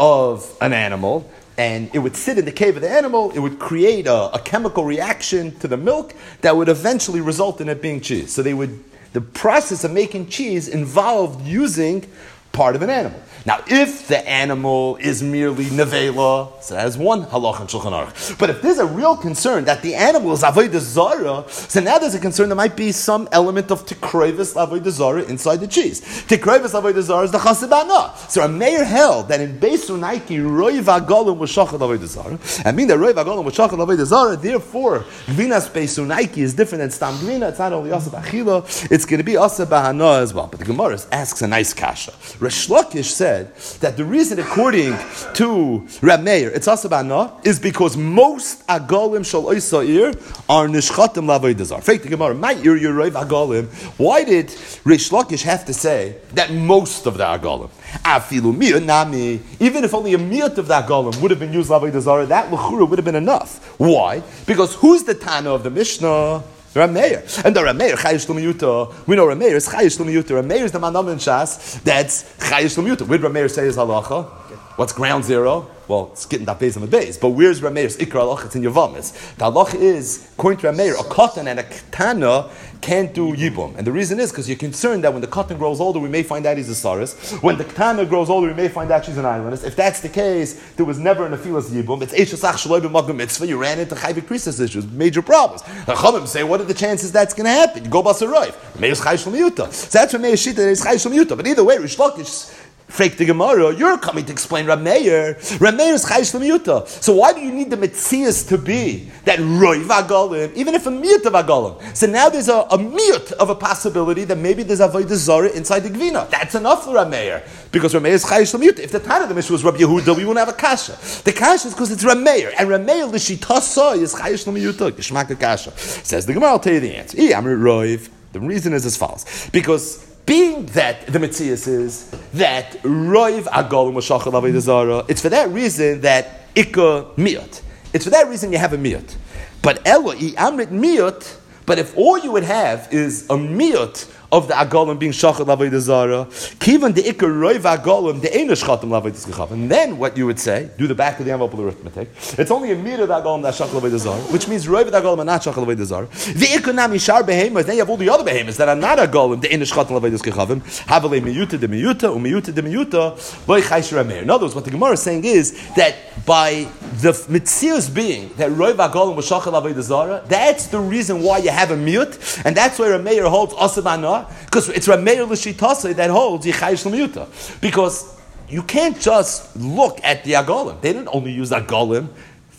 of an animal, and it would sit in the cave of the animal. It would create a chemical reaction to the milk that would eventually result in it being cheese. So the process of making cheese involved using part of an animal. Now, if the animal is merely nevela, so that is one halach and Shulchan Aruch. But if there's a real concern that the animal is avodah zara, so now there's a concern there might be some element of tekrevis avodah zara inside the cheese. Tekrevis avodah zara is the chasibana. So a mayor held that in Beisunaiki roiv agolim was shachad avodah zara, and mean that roiv agolim was shachad avodah zara. Therefore, gvinas Beisunaiki is different than stam gvina. It's not only asa b'achila; it's going to be asa b'hana as well. But the Gemara asks a nice kasha. Reish Lakish said that the reason, according to Rab Meir, it's asabana, is because most agolim shal oisa'ir are nishchatim lavodah zarah. Fake the Gemara, my ir yorev agolim. Why did Reish Lakish have to say that most of the agolim? Afilu mir nami. Even if only a miut of the agolim would have been used lavodah zarah, that l'chura would have been enough. Why? Because who's the Tana of the Mishnah? Rameir. And the Rameir, Chayish L'miyuta, we know Rameir is Chayish L'miyuta. Rameir is the Manam in Shas, that's Chayish L'miyuta. Where Rameir say is halacha? What's ground zero? Well, it's getting that base on the base. But where's Rameir's Ikra halacha? It's in Yavamis. The halacha is, according to Rameir, a cotton and a ketana can't do yibum. And the reason is because you're concerned that when the cotton grows older, we may find out he's a saris. When the ketana grows older, we may find out she's an islandess. If that's the case, there was never an afilas yibum. It's Eishasach Shaloi b'Magam Mitzvah. You ran into Chayvik Krisis issues, major problems. The Chachamim say, what are the chances that's going to happen? You go Basaroiv. Rameir's Chayish L'miyuta. So that's Rameir's Shita, that is Chayish L'miyuta. But either way, Reish Lakish, Fake the Gemara, you're coming to explain Rab Meir. Rab Meir is Chayish L'miyuta. So why do you need the Metzias to be that Roiv Agolim, even if a miyut of Agolim? So now there's a miyut of a possibility that maybe there's Avodah Zarah inside the Gvina. That's enough for Rab Meir. Because Rab Meir is Chayish L'miyuta. If the Tana of the Mishnah was Rab Yehuda, we wouldn't have a kasha. The kasha is because it's Rab Meir. And Rab Meir, L'shitasa, is Chayish L'miyuta. Geshmak kasha. Says the Gemara, I'll tell you the answer. Roiv. The reason is as follows. Because being that the Metzias is that Roiv Agolim was Shachal Avodah Zarah, it's for that reason that Ikka Miyot. It's for that reason you have a Miyot. But Elo, Amrit Miyot, but if all you would have is a Miyot of the Agolim being Shachal Avodah Zarah, Kivan the Ikka Roiv Agolim, the Einish Chatam Avodah Zarah. And then what you would say, do the back of the envelope of the arithmetic, it's only a Miyot of the Agolim that's Shachal Avodah Zarah, which means Roiv the Agolim are not Shachal Avodah Zarah. The Ikka Nami Shar Behemoth, then you have all the other behemoths that are not Agolim, the Einish Chatam Avodah Zarah, Havale Miyuta de Miyuta, Umiyuta de Miyuta, Loi Chaysh Rameir. In other words, what the Gemara is saying is that by the Metzias being that Roiv Agolim was Shachal Avodah Zarah, that's the reason why you have a Miyut, and that's why Rameir holds Asabana, because it's Rameir L'shitase that holds Yichayish L'miyuta. Because you can't just look at the Agolim. They didn't only use Agolim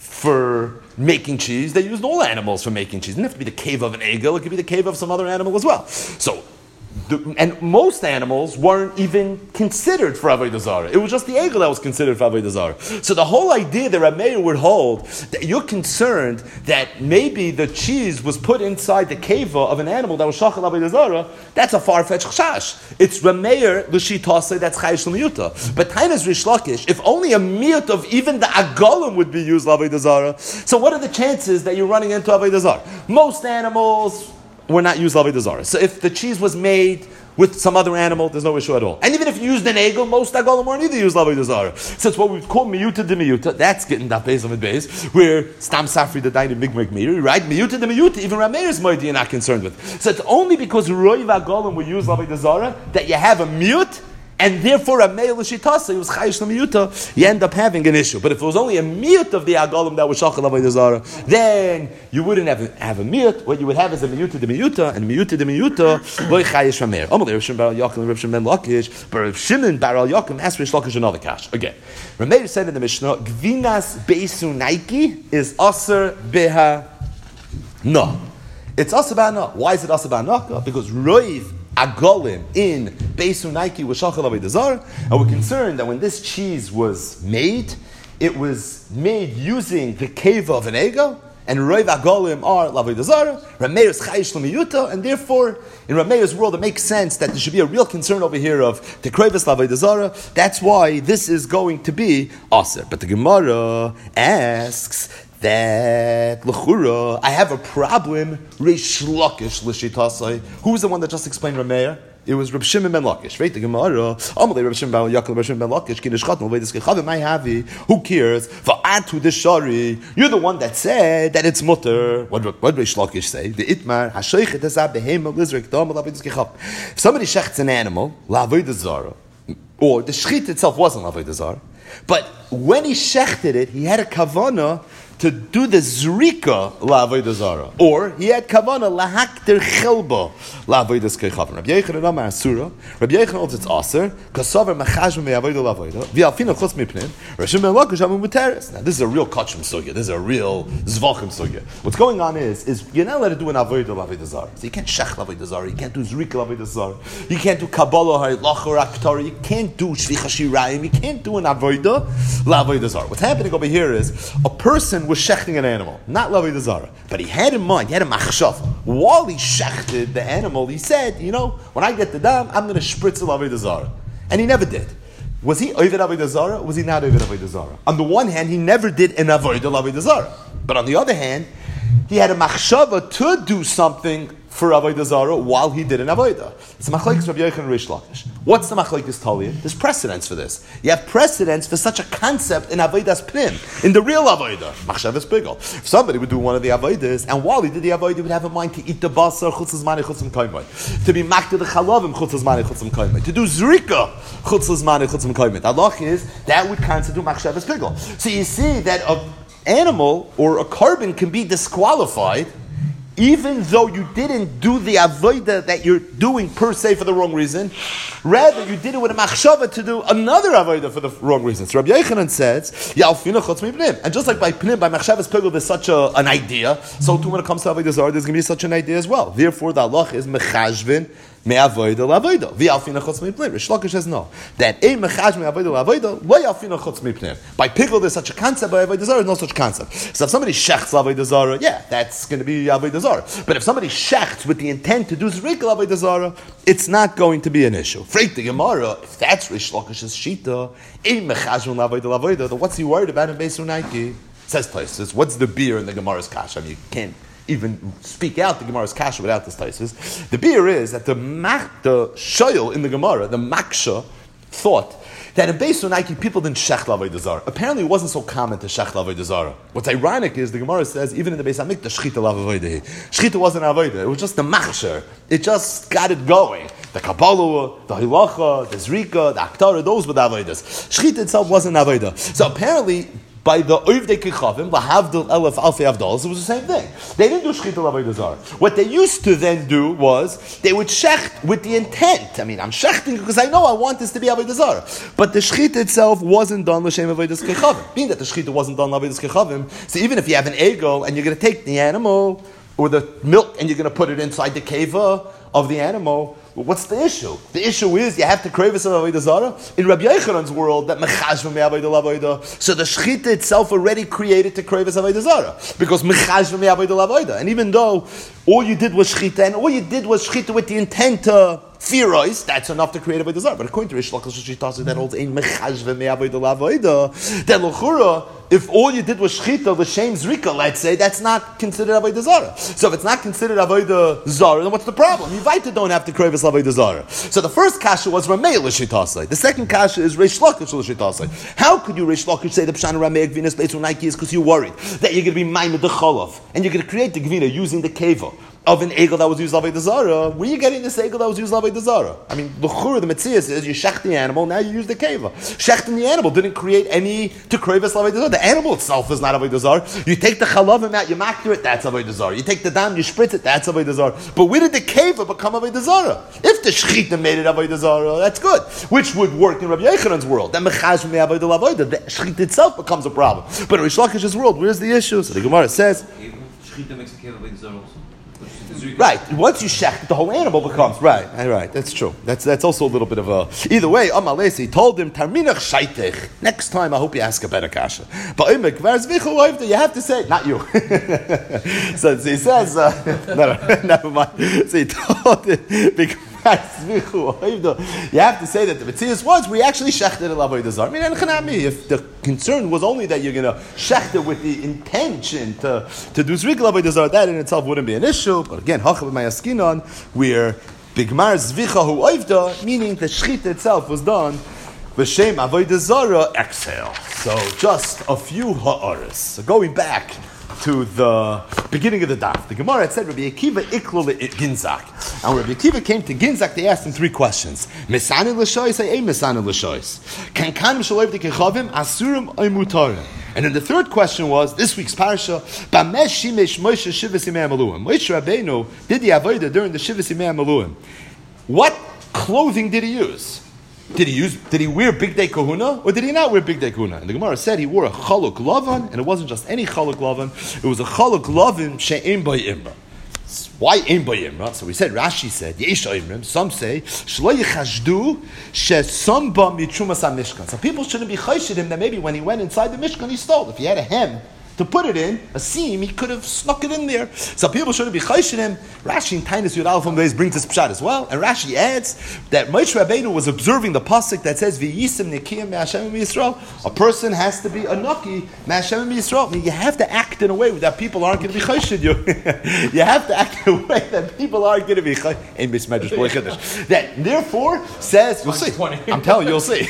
for making cheese, they used all animals for making cheese. It doesn't have to be the cave of an egel, it could be the cave of some other animal as well. So, And most animals weren't even considered for Avodah Zarah. It was just the egel that was considered for Avodah Zarah. So the whole idea that Rameir would hold that you're concerned that maybe the cheese was put inside the keva of an animal that was shachal Avodah Zarah, that's a far-fetched chash. It's Rameir l'shitase that's chayish l'miyuta. But Tainas Rish Lakish, if only a miyut of even the agolim would be used Avodah Zarah, so what are the chances that you're running into Avodah Zarah? Most animals were not used Avodah Zarah. So if the cheese was made with some other animal, there's no issue at all. And even if you used an egel, most agolim weren't either used Avodah Zarah. So it's what we call miyuta de miyuta. That's getting that base of it base, where stam safri the dain migmig miri, right? Miyuta de miyuta, even Rameir's moed you're not concerned with. So it's only because roiv agolim were used Avodah Zarah that you have a miyut, and therefore a male l'shitasa, he was chayish l'miyuta, you end up having an issue. But if it was only a miyut of the agolim that was shachal avodah zarah, then you wouldn't have a miyut. What you would have is a miyuta de miyuta, and miyuta de miyuta loy chayish rameir. Amalei Rav Shimon bar Yaakov, Rav Shimon ben Lakish, but Rav Shimon bar Yaakov asked Rish Lakish another kash. Again, Rameir said in the Mishnah, Gvinas beisu naiki is aser beha no. It's aser beha no. Why is it aser beha no? Because roiv agolim in Beisu Naiki was shachal avodah zarah, and we're concerned that when this cheese was made, it was made using the keva of an egel, and roiv agolim are avodah zarah. Rameir's chayish l'miyuta, and therefore, in Rameir's world, it makes sense that there should be a real concern over here of the krevis avodah zarah. That's why this is going to be aser. But the Gemara asks that l'chura, I have a problem. Rish Lakish l'shitasai. Who was the one that just explained Rameir? It was Reb Shimon ben Lakish, right? The Gemara. Amalei Reb Shimon ben Yaakov, Reb Shimon ben Lakish. Ki nishchatnu v'edis kechavim ma'havi. Who cares? Va'atu d'shari. You're the one that said that it's mutter. What Rish Lakish say? The itmar hashoichet hazah behema lizrik dam l'avedis kechav. If somebody shechts an animal l'avodah zarah, or the shchit itself wasn't l'avodah zarah, but when he shechted it, he had a kavana to do the zrika la'avodah zarah, or he had kavana lahakter chelba la'avodas kechavim. Rabbi Yochanan Amar Asura. Rabbi Yochanan holds it's aser kasaver machashim me'avodah la'avodah v'alfina chutz mipnim. Rav Shimon ben Lakish amu muteres. Now this is a real kachim sugya. This is a real zvachim sugya. What's going on is you're not allowed to do an avodah la'avodah zarah. So you can't shech la'avodah zarah. You can't do zrika la'avodah zarah. You can't do kabbalah ha'ilach or aktari. You can't do shvicha shirayim. You can't do an avodah la'avodah zarah. What's happening over here is a person was shechting an animal, not l'avodah zarah, but he had in mind, he had a machshava. While he shechted the animal, he said, when I get the dam, I'm going to spritz l'avodah zarah. And he never did. Was he oved avodah zarah? Was he not oved avodah zarah? On the one hand, he never did an avodah l'avodah zarah. But on the other hand, he had a machshava to do something for avodah zarah while he did an avodah. It's machlekes Rabbi Yochanan and Rish Lakish. What's the machlekes Talia? There's precedence for this. You have precedence for such a concept in avodas pnim, in the real avodah. Machshavas bigel. If somebody would do one of the avodas, and while he did the avodah, he would have in mind to eat the basar chutz zmani chutz kaimai, to be makta the chalavim chutz zmani chutz kaimai, to do zrika chutz zmani chutz kaimai. The halach is that would constitute machshavas bigel. So you see that an animal or a carbon can be disqualified even though you didn't do the avodah that you're doing per se for the wrong reason. Rather, you did it with a machshava to do another avodah for the wrong reason. So Rabbi Yochanan says, "Yalfina chutz mipnim." And just like by pnim, by machshavas pigul, there's such an idea. So too, when it comes to avodah zarah, there's going to be such an idea as well. Therefore, the halach is mechashvin me'avodah la'avodah. V'yalfina chutz mipnim. Rish Lakish says no. That a mechash me'avodah la'avodah lo yalfina chutz mipnim. By pigul, there's such a concept. By avodah zarah, there's no such concept. So if somebody shechts avodah zarah, yeah, that's going to be avodah zarah. But if somebody shechts with the intent to do zrika avodah zarah, it's not going to be an issue. Freit the Gemara, if that's Rish Lakish's shita, a mechashvin la'avodah la'avodah, then what's he worried about in Beisu Naiki? Says places, what's the beer in the Gemara's kash? I mean, you can't even speak out the Gemara's kasha without this taisis. The beer is that the shoyel in the Gemara, the maksha, thought that in Beisu Naiki people didn't shech l'avodah zarah. Apparently, it wasn't so common to shech l'avodah zarah. What's ironic is the Gemara says even in the Beis Hamikdash shchita l'avodah. Shchita wasn't avodah; it was just the machsher. It just got it going. The kabbalah, the hilacha, the zrika, the aktara, those were the avodas. Shchita itself wasn't avodah. So apparently, by the Ovdei Kechavim, Lahavdil Elef Alfei Avdalos, it was the same thing. They didn't do Shechita L'avodah Zarah. What they used to then do was, they would shecht with the intent. I mean, I'm shechting because I know I want this to be Avodah Zarah. But the Shechita itself wasn't done L'Shem Avodas Kechavim. Being that the Shechita wasn't done L'Avodas Kechavim, so even if you have an egel and you're going to take the animal, or the milk, and you're going to put it inside the keva of the animal, what's the issue? The issue is you have to crave of Avodah Zarah. In Rabbi Yochanan's world, that mechashva me'avodah lavodah, so the shechita itself already created to crave of Avodah Zarah because mechashva me'avodah lavodah. And even though all you did was shechita, and all you did was shechita with the intent to theorize, that's enough to create Avodah Zarah. But according to Rish Lakish Shitasi, that holds ein mechashva me'avodah lavodah. Then l'chura, if all you did was shechita, l'shem zrika, let's say, that's not considered Avodah Zarah. So if it's not considered Avodah Zarah, then what's the problem? You don't have to crave Avodah Zarah. So the first kasha was Ramei l'Shitasi. The second kasha is Rish Lakish l'Shitasi. How could you Rish Lakish say the Pshan Ramei Gvinas Beitzul Nike is because you're worried that you're going to be maimed the cholav and you're going to create the Gvina using the keva of an egel that was used Avodah Zarah? Where are you getting this egel that was used Avodah Zarah? I mean, the chura, the Metzias is you shech the animal, now you use the keva. Shechting the animal didn't create any to crave Avodah Zarah. The animal itself is not Avodah Zarah. You take the chalavim out, you makter it, that's Avodah Zarah. You take the dam, you spritz it, that's Avodah Zarah. But where did the keva become Avodah Zarah? If the shechita made it Avodah Zarah, that's good. Which would work in Rabbi Yochanan's world. Then mechash me Avodah Lavodah, the shechita itself becomes a problem. But in Rish Lakish's world, where's the issue? So the Gemara says, shechita makes a keva Avodah Zarah also. Right. Once you shecht, the whole animal becomes right. That's true. That's also a little bit of a. Either way, Amalesi told him Tarminach Shaitech. Next time, I hope you ask a better kasha. But you have to say, not you. So he says, no, never mind. So he told him. You have to say that the Metzias was we actually shechted Avodah Zarah. I mean, if the concern was only that you're going to shecht it with the intention to do Zrika Avodah Zarah, that in itself wouldn't be an issue. But again, Hachav Mayaskinon, where Bigmar Zvicha Hu Oivda, meaning the shechita itself was done B'Shem Avodah Zarah, exhale. So just a few ha'aras. So going back to the beginning of the daf, the Gemara had said Rabbi Akiva iklo Ginzak. And when Rabbi Akiva came to Ginzak, they asked him three questions: Mesanu l'shois, ein mesanu l'shois. Kan kanim shaloiv dekechavim asurim ay mutarim. And then the third question was this week's parsha: Bamesh shimesh Moshe shivas yimei amaluim. Moshe Rabbeinu did the avodah during the shivas yimei amaluim. What clothing did he use? Did he wear Big Day Kahuna, or did he not wear Big Day Kahuna? And the Gemara said he wore a Chaluk Lavan, and it wasn't just any Chaluk Lavan, it was a Chaluk Lavan She'im Bay Imra. Why Im Bay Imra? So we said, Rashi said, Yesh Imrim, some say, Shlo Yichashdu She'sam Ba Mitrumas HaMishkan. So people shouldn't be chayshid him that maybe when he went inside the Mishkan, he stole. If he had a hem to put it in, a seam, he could have snuck it in there. So people shouldn't be chayshid him. Rashi in Tainus Yud Aleph Beis brings this pshat as well. And Rashi adds that Moshe Rabbeinu was observing the pasuk that says V'yisim Nekiyim Me'Hashem Yisrael. A person has to be a naki Me'Hashem Yisrael. I mean, you have to act in a way that people aren't going to be chayshid you. You have to act in a way that people aren't going to be chayshid. That therefore says, you'll see. I'm telling you, you'll see.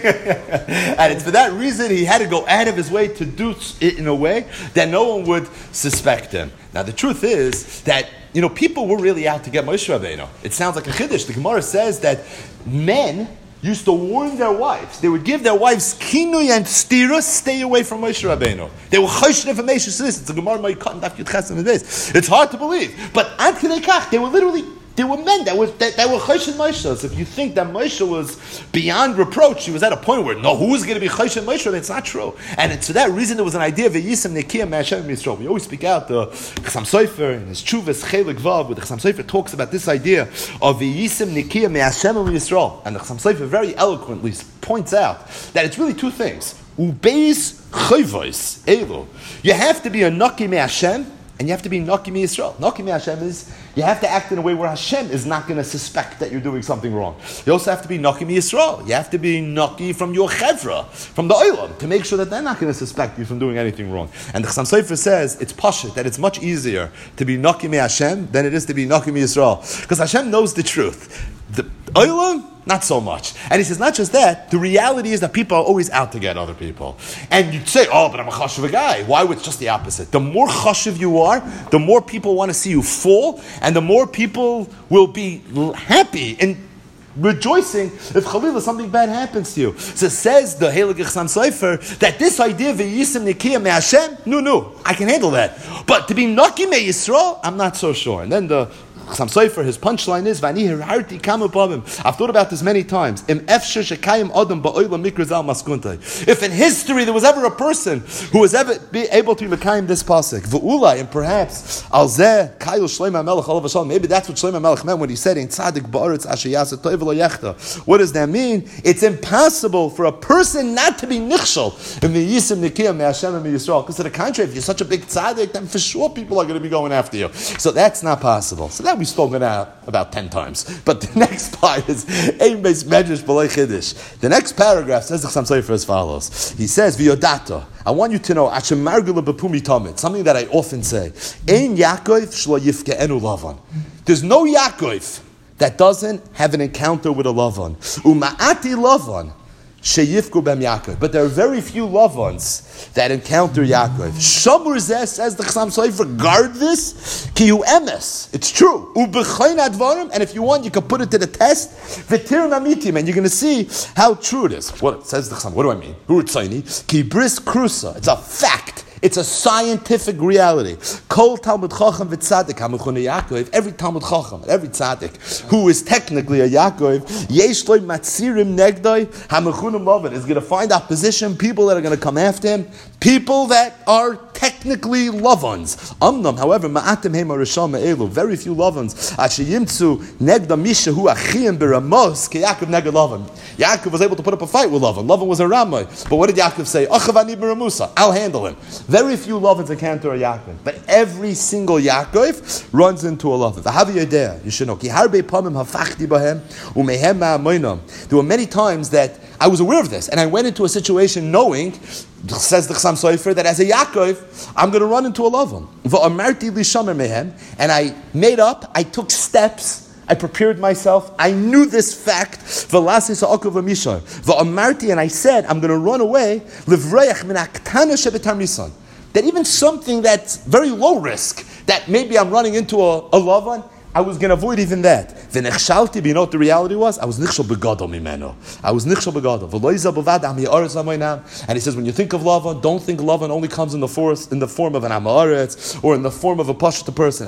And it's for that reason he had to go out of his way to do it in a way that no one would suspect him. Now the truth is that people were really out to get Moshe Rabbeinu. It sounds like a chiddush. The Gemara says that men used to warn their wives. They would give their wives kinui and stira, stay away from Moshe Rabbeinu. They were choshen information. So this, it's a Gemara Ma'ikot and Daf Yud Ches and this. It's hard to believe, but ad kidei kach, they were literally. There were men that were choshen Moshe. So if you think that Moshe was beyond reproach, he was at a point where who's going to be choshen Moshe? That's not true. And it's for that reason there was an idea of V'yisem Nekiyah Me'Hashem Yisrael. We always speak out the Chassam Sofer in his Chuvas Chelik Vav, where the Chassam Sofer talks about this idea of V'yisem Nekiyah Me'Hashem Yisrael. And the Chassam Sofer very eloquently points out that it's really two things. Ubeis chayvos elo. You have to be a naki Me'Hashem, and you have to be Naki Mi Yisrael. Naki Mi Hashem is, you have to act in a way where Hashem is not going to suspect that you're doing something wrong. You also have to be Naki Mi Yisrael. You have to be Naki from your chevra, from the olam, to make sure that they're not going to suspect you from doing anything wrong. And the Chassam Sofer says, it's pashut, that it's much easier to be Naki Mi Hashem than it is to be Naki Mi Yisrael. Because Hashem knows the truth. The olam, not so much. And he says, not just that, the reality is that people are always out to get other people. And you'd say, but I'm a chashuv guy. Why would it's just the opposite? The more chashuv you are, the more people want to see you fall, and the more people will be happy and rejoicing if Chalila something bad happens to you. So says the Heilig Chassam Sofer that this idea of V'yisem Nekiyah Me'Hashem, no, I can handle that. But to be Naki Me Yisrael, I'm not so sure. And then the Chasam Sofer, his punchline is, Vani hirharti kama pavim. I've thought about this many times. If in history there was ever a person who was ever able to be Mekayim this pasuk, V'ulai, and perhaps, Alzeh, Kayil Shlomo HaMelech, Olav HaShalom, maybe that's what Shlomo HaMelech meant when he said, in Tzadik Ba'aretz Asher Yaseh Toiv Lo Yechta. What does that mean? It's impossible for a person not to be nichshel in the Yisim Nikiyah Me'Hashem and Yisrael. Because to the contrary, if you're such a big tzaddik, then for sure people are going to be going after you. So that's not possible. So that we've spoken out about 10 times. But the next part is Ein Beis Medrash B'lei Chiddush. The next paragraph says the Chasam Sofer as follows. He says, V'yodato, I want you to know, Ashem Margula B'pumi Tamid, something that I often say, Ein Yaakov Shlo Yifke'enu Lavan. There's no Yaakov that doesn't have an encounter with a Lavan. Uma'ati Lavan. Sheyifku bem Yaakov. But there are very few loved ones that encounter Yaakov. Shamur zeh, says the Chasam Sofer, guard this, ki hu emes. It's true. U'b'chayin advarim, and if you want, you can put it to the test. V'tirim amitim, and you're going to see how true it is. What says the Chasam? What do I mean? Hu ritzaini, ki bris krusa. It's a fact. It's a scientific reality. Kol Talmud Chacham v'tzadik hamechunei Yaakov. Every Talmud Chacham, every tzaddik who is technically a Yaakov, yesh lo matzirim negdoi hamechunim lavan, is going to find opposition, people that are going to come after him, people that are technically lovans. Amnam, however, ma'atim heim harisham elu. Very few lovans. Asher yimtzu negda misha hu achiyim beramos ke Yaakov neged lavan. Yaakov was able to put up a fight with Lavan. Lavan was a Ramah. But what did Yaakov say? Achav ani beramusa. I'll handle him. Very few Lavans encounter a Yaakov, but every single Yaakov runs into a Lavan. You should know. There were many times that I was aware of this, and I went into a situation knowing, says the Chasam Sofer, that as a Yaakov, I'm going to run into a Lavan. And I made up, I took steps, I prepared myself. I knew this fact. And I said, I'm going to run away. That even something that's very low risk, that maybe I'm running into a Lavan, I was going to avoid even that. But you know what the reality was? I was nichshel begadol mimeno. I was nichshel begadol. And he says, when you think of Lavan, don't think Lavan only comes in the form of an Amaretz or in the form of a Pashta person.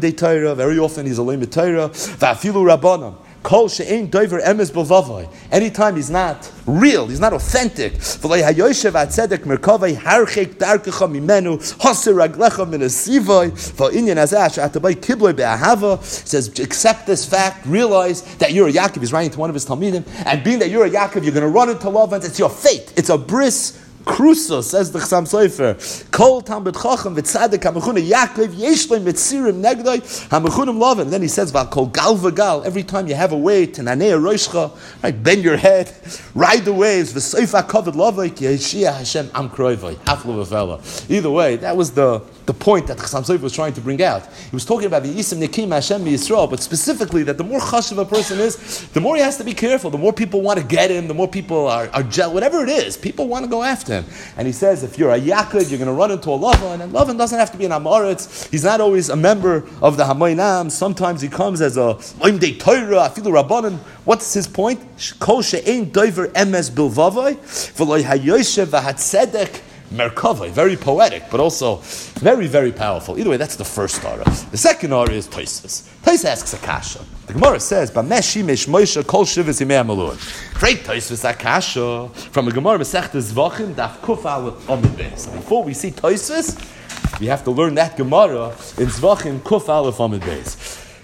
Very often he's a Leim Torah. Va'afilu Rabbanim. Kol she'ein dover emes b'vavai. Anytime he's not real, he's not authentic. V'lei hayoshev atzedek merkavai harchek darkecha mimenu haser raglecha min asivai v'inyan hazeh she'atabai kibloi be'ahava. Says, accept this fact, realize that you're a Yaakov. He's writing to one of his Talmidim, and being that you're a Yaakov, you're going to run into Lavan. It's your fate. It's a bris Krusa, says the Chasam Sofer. Kol Talmud Chacham v'tzadik hamechunei Yaakov yesh lo mitzirim negdoi hamechunim lavan. And then he says, "Kol gal v'gal." Every time you have a way to nanei roishcha, right, bend your head, ride the waves. V'soifa kavod lavoi ki Yeshia Hashem am kroivoi haflo v'fela. Either way, that was the point that Chasam Sofer was trying to bring out. He was talking about the Yisim Nikim Hashem Yisrael, but specifically that the more chashuv a person is, the more he has to be careful. The more people want to get him, the more people are jealous. Whatever it is, people want to go after him. And he says, if you're a Yaakov, you're going to run into a Lavan, and Lavan doesn't have to be an Amoritz. He's not always a member of the Hamoinam. Sometimes he comes as a Oimdei Torah, Afilu Rabbanan. What's his point? Kol she'ein dover emes bilvavai, v'loi hayoshev v'hatzedek Merkavai, very poetic, but also very, very powerful. Either way, that's the first aura. The second aura is Tosfos. Tosfos asks a kasha. The Gemara says, "B'mesh shimesh Moshe kol shivas yimei hamalun." Great Tosfos a kasha from the Gemara Masechta Zvachim daf kuf aleph amud beis. Before we see Tosfos, we have to learn that Gemara in Zvachim kuf aleph amud beis.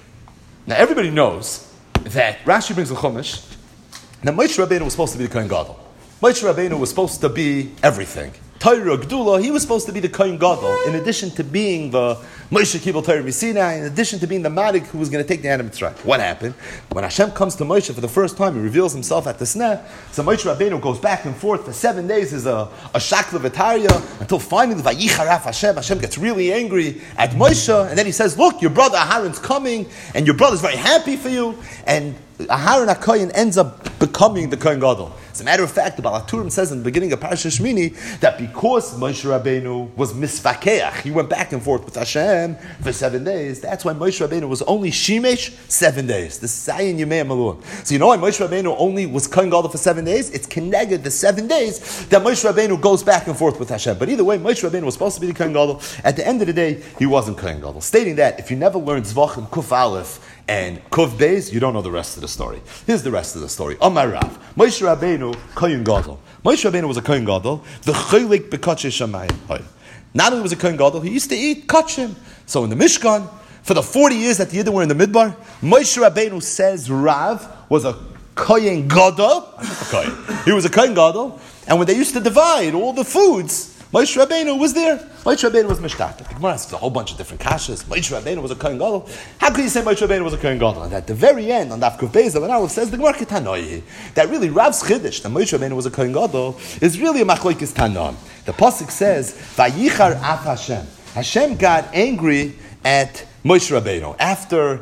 Now everybody knows that Rashi brings a Chumash. Now Moshe Rabbeinu was supposed to be the Kohen Gadol. Moshe Rabbeinu was supposed to be everything. Torah Gdula, he was supposed to be the Kohen Gadol, in addition to being the Moshe Kibbutz Torah Misina, in addition to being the Madik who was going to take the Adam Mitzrayim. What happened? When Hashem comes to Moshe for the first time, he reveals himself at the Sneh, so Moshe Rabbeinu goes back and forth for 7 days as a Shakla V'Tarya, until finally Vayicharaf Hashem gets really angry at Moshe, and then he says, look, your brother Aharon's coming, and your brother's very happy for you, and Aharon HaKohen ends up becoming the Kohen Gadol. As a matter of fact, the Baal HaTurim says in the beginning of Parashat Shmini that because Moshe Rabbeinu was misvakeach, he went back and forth with Hashem for 7 days. That's why Moshe Rabbeinu was only Shemesh 7 days. The Sayin Yimei Malun. So you know why Moshe Rabbeinu only was Kohen Gadol for 7 days? It's connected the 7 days that Moshe Rabbeinu goes back and forth with Hashem. But either way, Moshe Rabbeinu was supposed to be the Kohen Gadol. At the end of the day, he wasn't Kohen Gadol. Stating that if you never learned Zvachim Kuf Aleph and Kuf Beis, you don't know the rest of the story. Here's the rest of the story. Amar Rav, Moshe Rabbeinu, Kohen Gadol. Moshe Rabbeinu was a Kohen Gadol. The Cholik B'Katshei Shamayim. Not only was a Kohen Gadol, he used to eat Kachim. So in the Mishkan, for the 40 years that the Yidden were in the Midbar, Moshe Rabbeinu says Rav was a Kohen Gadol. He was a Kohen Gadol. And when they used to divide all the foods, Moshe Rabbeinu was there. Moshe Rabbeinu was Mishtat. The Gemara asks a whole bunch of different kashas. Moshe Rabbeinu was a Kohen Gadol. How can you say Moshe Rabbeinu was a Kohen Gadol? And at the very end, on Daf Kuf Beis of an Aleph, says the Gemara Ketanoyi that really Rav's Chiddush, that Moshe Rabbeinu was a Kohen Gadol, is really a Machlokes Tanam. The pasuk says, "Vayichar af Hashem." Hashem got angry at Moshe Rabbeinu after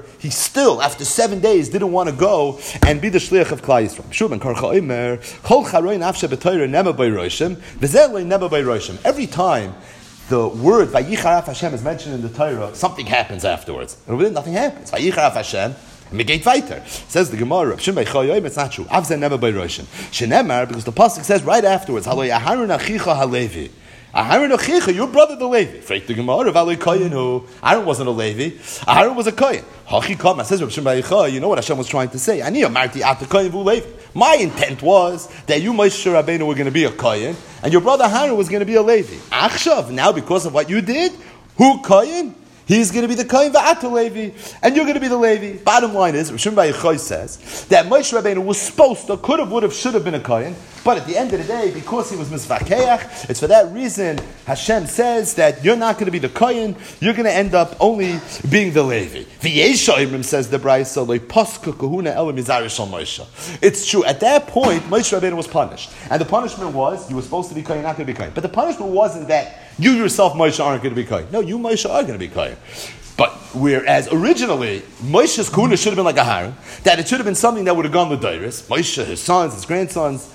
7 days didn't want to go and be the shliach of Klal Yisrael. Shuban Karcha Omer, Chol Charoin Afshe B'Torah Nema B'Roshim, V'Zeh Lo Nema B'Roshim. Every time the word Vayichar af Hashem is mentioned in the Torah, something happens afterwards. And with it, nothing happens. Vayichar af Hashem. Megate weiter. Says the Gemara, it's not true. Avzeh Nema B'Roshim. Shenemar, because the pasuk says right afterwards, Halo Yaharun Achicha HaLevi. Aharon Achicha, your brother the Levi. Freit the Gemara, V'alei Kohen who Aharon wasn't a Levi. Aharon was a Kohen. Hachi Kama says Rav Shimon Bar Yochai. You know what Hashem was trying to say? Ani amarti at the Kohen v'u Levi. My intent was that you, Moshe Rabbeinu, were going to be a Kohen, and your brother Aharon was going to be a Levi. Achshav, now because of what you did, who Kohen? He's going to be the Kohen v'ata Levi, and you're going to be the Levi. Bottom line is, Rav Shimon Bar Yochai says that Moshe Rabbeinu was supposed to, could have, would have, should have been a Kohen, but at the end of the day, because he was misvakeach, it's for that reason Hashem says that you're not going to be the Kohen, you're going to end up only being the Levi. V'yesha says the Brayso, lo paska kahuna ela mizarish shel Moshe. It's true. At that point, Moshe Rabbeinu was punished, and the punishment was you were supposed to be Kohen, not going to be Kohen. But the punishment wasn't that you yourself, Moshe, aren't going to be Kohen. No, you, Moshe, are going to be Kohen. But whereas originally Moshe's kahuna should have been like Aharon, that it should have been something that would have gone l'dairis. Moshe, his sons, his grandsons.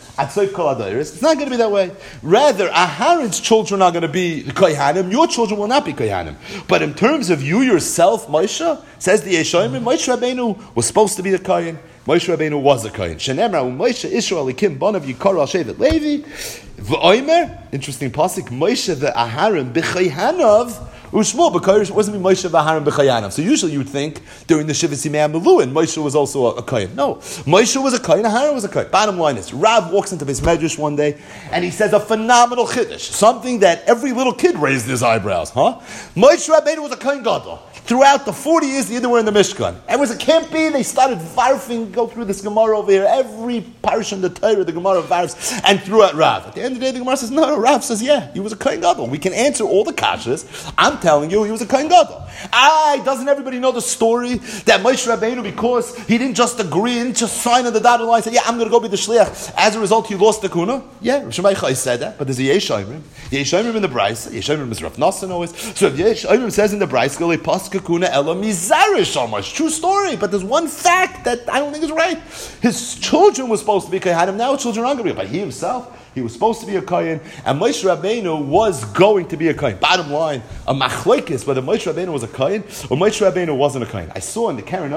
It's not going to be that way. Rather, Aharon's children are going to be Kohanim. Your children will not be Kohanim. But in terms of you yourself, Moshe, says the Yeshayim, Moshe Rabbeinu was supposed to be a Kohen. Moshe Rabbeinu was a Kohen. Shenemra Moshe Israel Alikim Bonav Yikar Al Shevet Levi. V'oimer, interesting pasuk. Moshe the Aharon b'Chayhanav. Ushmo b'Kodesh wasn't Moshe v'Aharon b'Chayanav. So usually you'd think during the Shivas Yimei HaMeluin, Moshe was also a Kohen. No, Moshe was a Kohen, Aharon was a Kohen. Bottom line is, Rav walks into his medrash one day and he says a phenomenal chiddush, something that every little kid raised his eyebrows. Moshe Rabbeinu was a Kohen Gadol. Throughout the 40 years the Yidden were in the Mishkan. And was it can't be, they started varfing, go through this Gemara over here, every parish in the Torah, the Gemara varfs, and threw at Rav. At the end of the day, the Gemara says, no, Rav says, yeah, he was a Kohen Gadol. We can answer all the kashas. I'm telling you, he was a Kohen Gadol. Doesn't everybody know the story that Moshe Rabbeinu, because he didn't just agree, he didn't just sign on the dotted line, say, yeah, I'm going to go be the shliach. As a result, he lost the kuna. Yeah, Rav Shimon Bar Yochai said that, but there's a Yeshayim. Yeshayim in the Bryce. Yeshayim is Rav Nosson always. So if Yeshayim says in the Bryce, go like paska kuna ela mizarish so much. True story, but there's one fact that I don't think is right. His children were supposed to be Kohanim, now his children aren't going to be, but he himself, he was supposed to be a Kohen, and Moshe Rabbeinu was going to be a Kohen. Bottom line, a machlokes whether Moshe Rabbeinu was a Kohen or Moshe Rabbeinu wasn't a Kohen. I saw in the Karen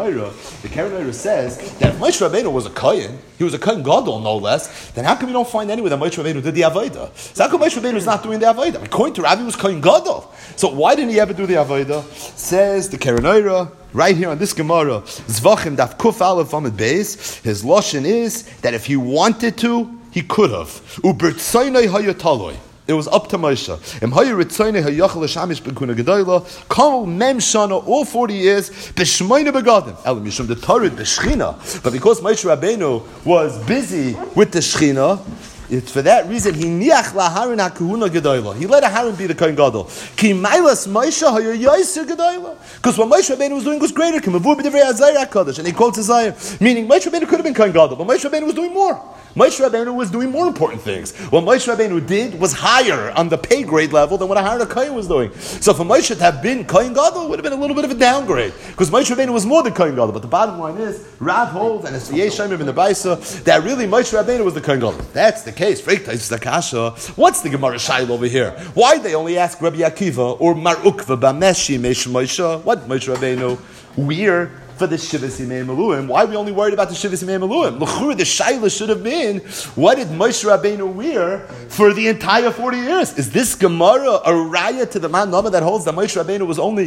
Oira says that if Moshe Rabbeinu was a Kohen, he was a Kohen Gadol no less, then how come you don't find anywhere that Moshe Rabbeinu did the Avodah? So how come Moshe Rabbeinu is not doing the Avodah? According to Rabbi, he was Kohen Gadol. So why didn't he ever do the Avodah? Says the Karen Oira, right here on this Gemara, Zvachim Daf Kuf Aleph Amud Beis, his lashon is that if he wanted to, he could have. Ubertzaynei hayataloi. It was up to Moshe. Im hayaritzaynei hayachal shamish bekuna gedola. Kol mem shana, all 40 years. B'shmoyne begadim. Elam yishum the Torah b'shchina. But because Moshe Rabbeinu was busy with the Shechina, it's for that reason he niach laharon hakahuna gedola. He let Aharon be the kohen gadol. Ki mailas Moshe hayo yoser gedola. Because what Moshe Rabbeinu was doing was greater. Ki mavu b'divrei Azariah Kodesh, and he quotes Isaiah, meaning Moshe Rabbeinu could have been kohen gadol, but Moshe Rabbeinu was doing more. Moshe Rabbeinu was doing more important things. What Moshe Rabbeinu did was higher on the pay grade level than what Aharon HaKohen was doing. So for Moshe to have been Kohen Gadol would have been a little bit of a downgrade, because Moshe Rabbeinu was more than Kohen Gadol. But the bottom line is, Rav holds, and it's the Yesh Shemim in the Baisa, that really Moshe Rabbeinu was the Kohen Gadol. That's the case. What's the Gemara Shail over here? Why they only ask Rabbi Akiva or Mar Ukva Bameshi Mesh Moshe? What Moshe Rabbeinu weird for the Shivas Yimei Meluim? Why are we only worried about the Shivas Yimei Meluim? L'chura, the Shaila should have been, what did Moshe Rabbeinu wear for the entire 40 years? Is this Gemara a raya to the man Nama that holds that Moshe Rabbeinu was only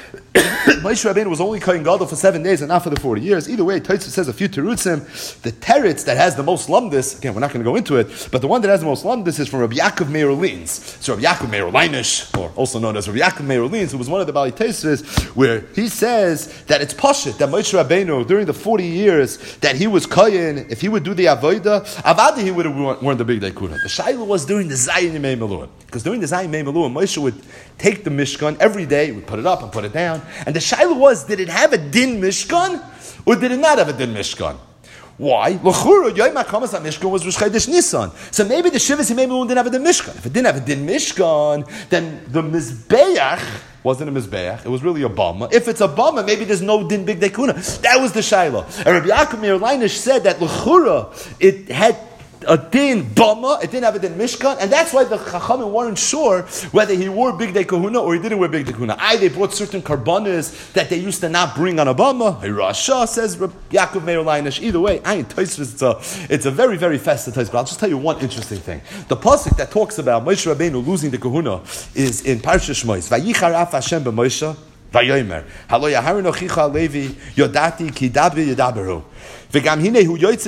Kohen Gadol for 7 days and not for the 40 years? Either way, Tosfos says a few terutzim. The teretz that has the most lumdus, again, we're not going to go into it, but the one that has the most lumdus is from Rabbi Yaakov Meir Lins. So Rabbi Yaakov Meir Leinish, or also known as Rabbi Yaakov Meir Lins, who was one of the Bali Tosfos, where he says that it's pashut that Moshe Rabbeinu, during the 40 years that he was Kohen, if he would do the Avodah, Avada he would have worn the big day kuna. The Shaila was during the Zayin Yimei Meluim. Because during the Zayin Yimei Meluim, Moshe would take the Mishkan every day, he would put it up and put it down. And the Shaila was, did it have a din Mishkan, or did it not have a din Mishkan? Why? L'chura, Yom HaKamas HaMishkan was Rosh Chodesh Nisan. So maybe the Shivas Yimei Meluim didn't have a din Mishkan. If it didn't have a din Mishkan, then the Mizbeach wasn't a Mizbeach, it was really a Bama. If it's a Bama, maybe there's no din big dekuna. That was the Shaila. And Rabbi Yaakov Meir Leinish said that l'chura, it had a din Bama, it didn't have a din Mishkan, and that's why the Chachamim weren't sure whether he wore big day kahuna or he didn't wear big day kahuna. They brought certain karbanas that they used to not bring on a Bama. Rasha says Yaakov Meir Leinish. Either way, it's a very, very festive Tosfos. But I'll just tell you one interesting thing. The pasuk that talks about Moshe Rabbeinu losing the kahuna is in Parshas Shmos. Vayichar af Hashem b'Moshe vayomer halo yaharon ochicha Levi yodati ki dabe yadaberu. So again, Moshe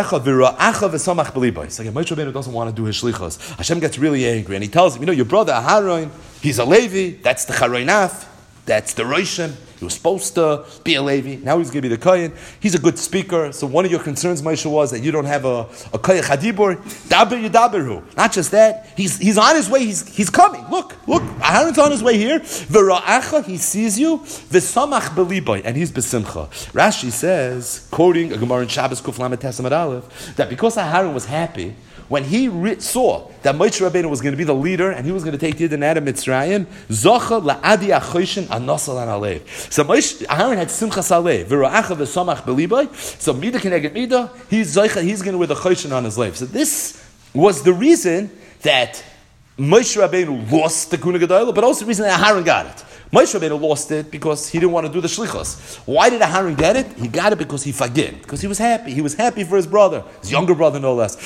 Rabbeinu doesn't want to do his shlichos. Hashem gets really angry, and he tells him, your brother Aharon, he's a Levi, that's the Charoinaf, that's the Roshim. He was supposed to be a Levi. Now he's going to be the Kohen. He's a good speaker. So one of your concerns, Moshe, was that you don't have a Kohen Chadibur. Daber Yadaberu. Not just that. He's on his way. He's coming. Look. Aharon's on his way here. V'ra'acha, he sees you. V'samach b'libai, and he's b'simcha. Rashi says, quoting a Gemara in Shabbos Kuf Lamed Tesamad Aleph, that because Aharon was happy, when he saw that Moshe Rabbeinu was going to be the leader and he was going to take Yidden out of Mitzrayim, Zocha la'adi achoshin anasal an alev. So Aharon had simchas alev, v'ra'acha v'samach b'libai. So mida keneged mida, he's going to wear the choshin on his lev. So this was the reason that Moshe Rabbeinu lost the Kuna Gedolah, but also the reason that Aharon got it. Moshe Rabbeinu lost it because he didn't want to do the shlichos. Why did Aharon get it? He got it because he fagin, because he was happy. He was happy for his brother, his younger brother no less.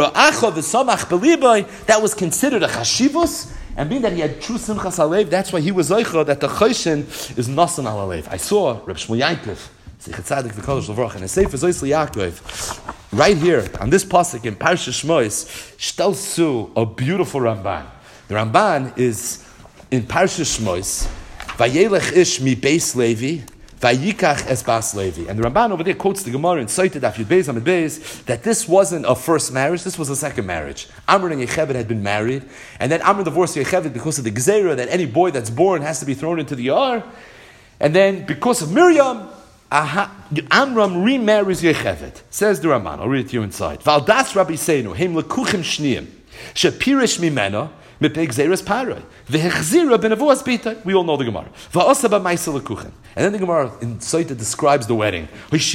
That was considered a chashivus, and being that he had true simchas alev, that's why he was zeicha that the choshen is nasan al alev. I saw Reb Shmuel Yankov, and a Sefer Zois Yaakov, right here on this pasuk in Parshas Shmos, shtelsu a beautiful Ramban. The Ramban is in Parshas Shmos. Vayelech ish mi beis Levi, vayikach es bas Levi. And the Ramban over there quotes the Gemara and cited Daf Yud Beis Amud Beis that this wasn't a first marriage, this was a second marriage. Amr and Yocheved had been married, and then Amr divorced Yocheved because of the Gzeira that any boy that's born has to be thrown into the Yar. And then because of Miriam, Amram remarries Yocheved. Says the Ramban, I'll read it to you inside. Valdas Rabbi Seinu, heim lekuchim shniyim, shepirish mimena, we all know the Gemara. And then the Gemara in Soita describes the wedding.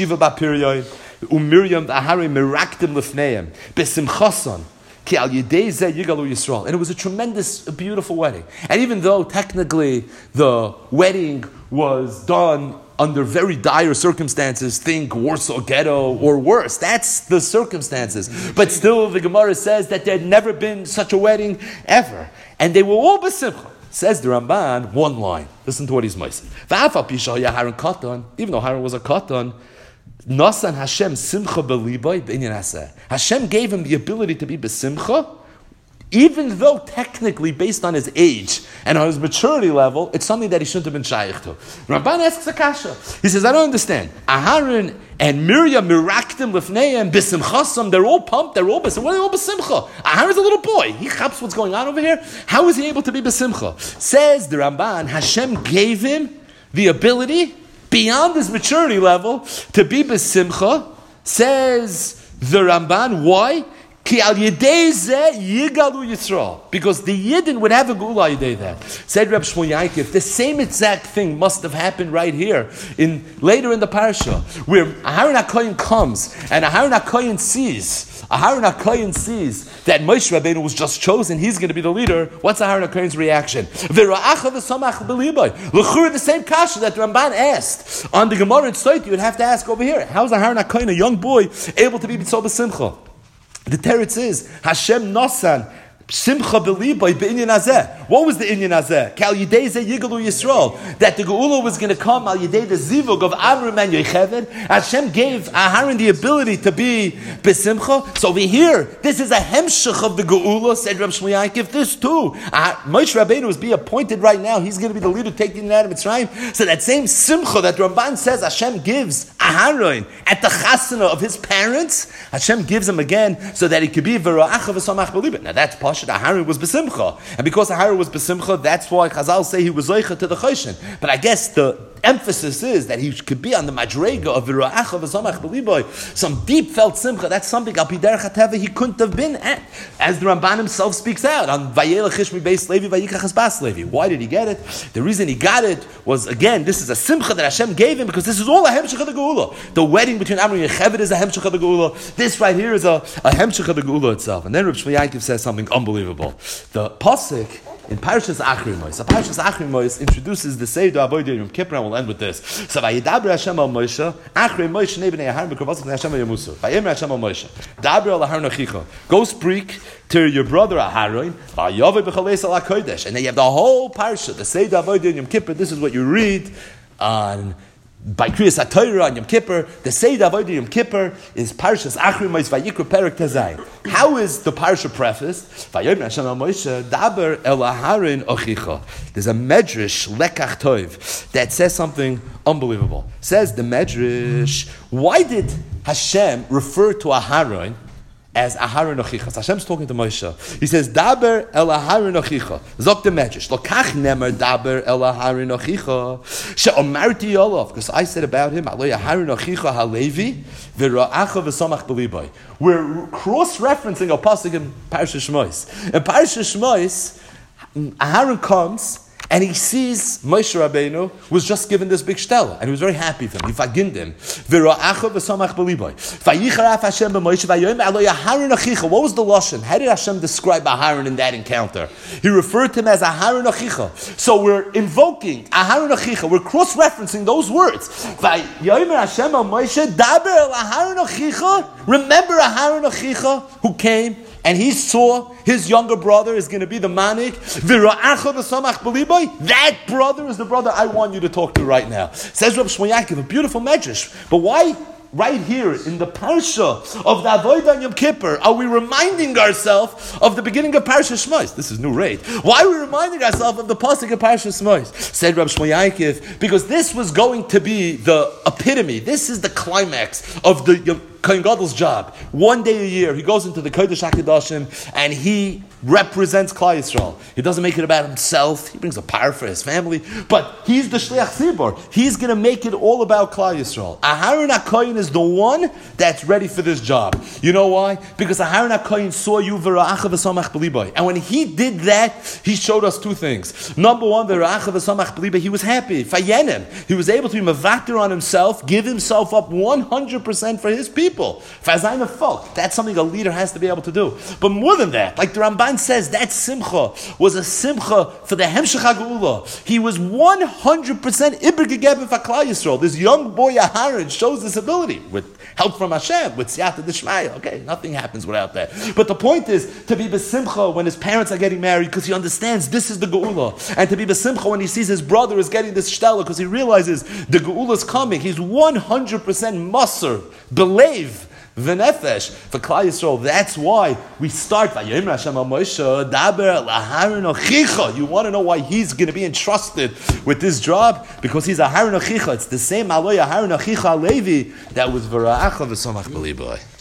And it was a tremendous, beautiful wedding. And even though technically the wedding was done under very dire circumstances, think Warsaw Ghetto or worse. That's the circumstances. But still, the Gemara says that there had never been such a wedding ever. And they were all b'simcha. Says the Ramban, one line. Listen to what he's missing. Even though Haran was a katan, Nasan Hashem simcha b'libay b'inyan haseh. Hashem gave him the ability to be b'simcha even though technically based on his age and on his maturity level, it's something that he shouldn't have been shaykh to. Ramban asks a kasha. He says, I don't understand. Aharon and Miriam, Miraktim, Lifneim, Bisimchasam, they're all pumped, they're all besimcha. What are they all besimcha? Aharon's a little boy. He chaps what's going on over here. How is he able to be besimcha? Says the Ramban, Hashem gave him the ability beyond his maturity level to be besimcha. Says the Ramban, why? Ki al yedei zeh yigalu Yisrael. Because the Yidden would have a gula yedei that. Said Reb Shmuel Yaakov, the same exact thing must have happened right here, later in the parasha, where Aharon HaKohen comes, and Aharon HaKohen sees that Moshe Rabbeinu was just chosen, he's going to be the leader. What's Aharon HaKohen's reaction? The same kasha that Ramban asked on the Gemara in Sot, you would have to ask over here. How is Aharon HaKohen, a young boy, able to be B'tzol B'simcha? The teretz is Hashem Nosan Simcha B'libai B'inyan Hazeh. What was the Inyan Hazeh? Kal Yidei Zeh Yigalu Yisrael. That the Geula was going to come Al Yidei the Zivug of Amram and Yocheved. Hashem gave Aharon the ability to be B'simcha. So over here, this is a hemshech of the Geula, said Reb Shmuel Yaakov. This too. Moshe Rabbeinu is being appointed right now. He's going to be the leader taking it out of Mitzrayim. So that same Simcha that Ramban says Hashem gives Aharon at the chasana of his parents, Hashem gives him again so that he could be V'ra'acha V'samach B'libet. Now that's Pasha. Aharon was besimcha, and because Aharon was besimcha, that's why Chazal say he was zoicha to the choshen. But I guess the emphasis is that he could be on the madrega of v'ra'acha v'samach b'liboy, some deep felt simcha. That's something al pi derech hateva he couldn't have been at, as the Ramban himself speaks out on Vayelech Ish mi beis Levi vayikach bas Levi. Why did he get it? The reason he got it was, again, this is a simcha that Hashem gave him because this is all a hemshech of the geula. The wedding between Amram and Yocheved is a hemshech of the geula. This right here is a hemshech of the geula itself. And then Reb Shmuel Yaakov says something unbelievable. The pasuk in Parshas Achri Mos. So Parshas Achri Mos introduces the Seder Avodah Yom Kippur, and we'll end with this. So Vayidaber Hashem al Moshe, Achri Moshe Shnei Bnei Aharon b'Kavos Hashem Yamusu. Vayimer Hashem al Moshe, Daber al Aharon Achicha. Go speak to your brother Aharon, Vayaveh b'Chaleis al HaKodesh. And then you have the whole Parsha, the Seder Avodah Yom Kippur. This is what you read on by Kriyas HaTorah on Yom Kippur. The Seder Avodah Yom Kippur is Parshas Achri Mos Vayikra Perek Tezayin. How is the Parsha prefaced? Vayomer Hashem al Moshe Daber el Aharon Achicha. There's a Medrash Lekach Tov that says something unbelievable. Says the Medrash, why did Hashem refer to Aharon as Aharon Achicha? So Hashem's talking to Moshe. He says, Daber el Aharon Achicha. Zok the Medrash. Lokach nemer Daber el Aharon Achicha. She'omarti Yolav. Because I said about him, Aloy Aharon Achicha halevi v'ra'acha v'samach b'libay. We're cross-referencing a pasuk in Parshas Shmos. In Parshas Shmos, Aharon comes and he sees Moshe Rabbeinu was just given this big shtela, and he was very happy for him. He faginned him. What was the lashon? How did Hashem describe Aharon in that encounter? He referred to him as Aharon Achicha. So we're invoking Aharon Achicha. We're cross-referencing those words. Remember Aharon Achicha who came and he saw his younger brother is going to be the manik. That brother is the brother I want you to talk to right now. Says Reb Shmuel Yaakov, a beautiful medrash. But why right here in the parsha of the Avodah Yom Kippur are we reminding ourselves of the beginning of Parshas Shmos? This is new rate. Why are we reminding ourselves of the pasuk of Parshas Shmos? Said Reb Shmuel Yaakov, because this was going to be the epitome. This is the climax of the Kohen Gadol's job. One day a year, he goes into the Kodesh HaKadoshim and he represents Klal Yisrael. He doesn't make it about himself. He brings a par for his family, but he's the Shliach Tzibor. He's going to make it all about Klal Yisrael. Aharon HaKohen is the one that's ready for this job. You know why? Because Aharon HaKohen saw you v'ra'acha v'samach b'libay. And when he did that, he showed us two things. Number one, v'ra'acha v'samach b'libay, he was happy. Fayenim. He was able to be mavater on himself, give himself up 100% for his people. Fazayim folk. That's something a leader has to be able to do. But more than that, like the Ramban says, that simcha was a simcha for the Hemshech HaGeula. He was 100% Iber Gegeben for Klal Yisrael. This young boy Aharon shows this ability with help from Hashem, with Siyata D'Shmaya. Okay, nothing happens without that. But the point is to be besimcha when his parents are getting married because he understands this is the Geula. And to be besimcha when he sees his brother is getting this shtela because he realizes the Geula is coming. He's 100% maser, believe v'nefesh. For Klal Yisrael, that's why we start by Yom Hashem HaMoshe, Daber Laharon Achicha. You want to know why he's going to be entrusted with this job? Because he's a Haron Achicha. It's the same Aloy Haron Achicha Levi that was V'ra'acha v'samach b'libay.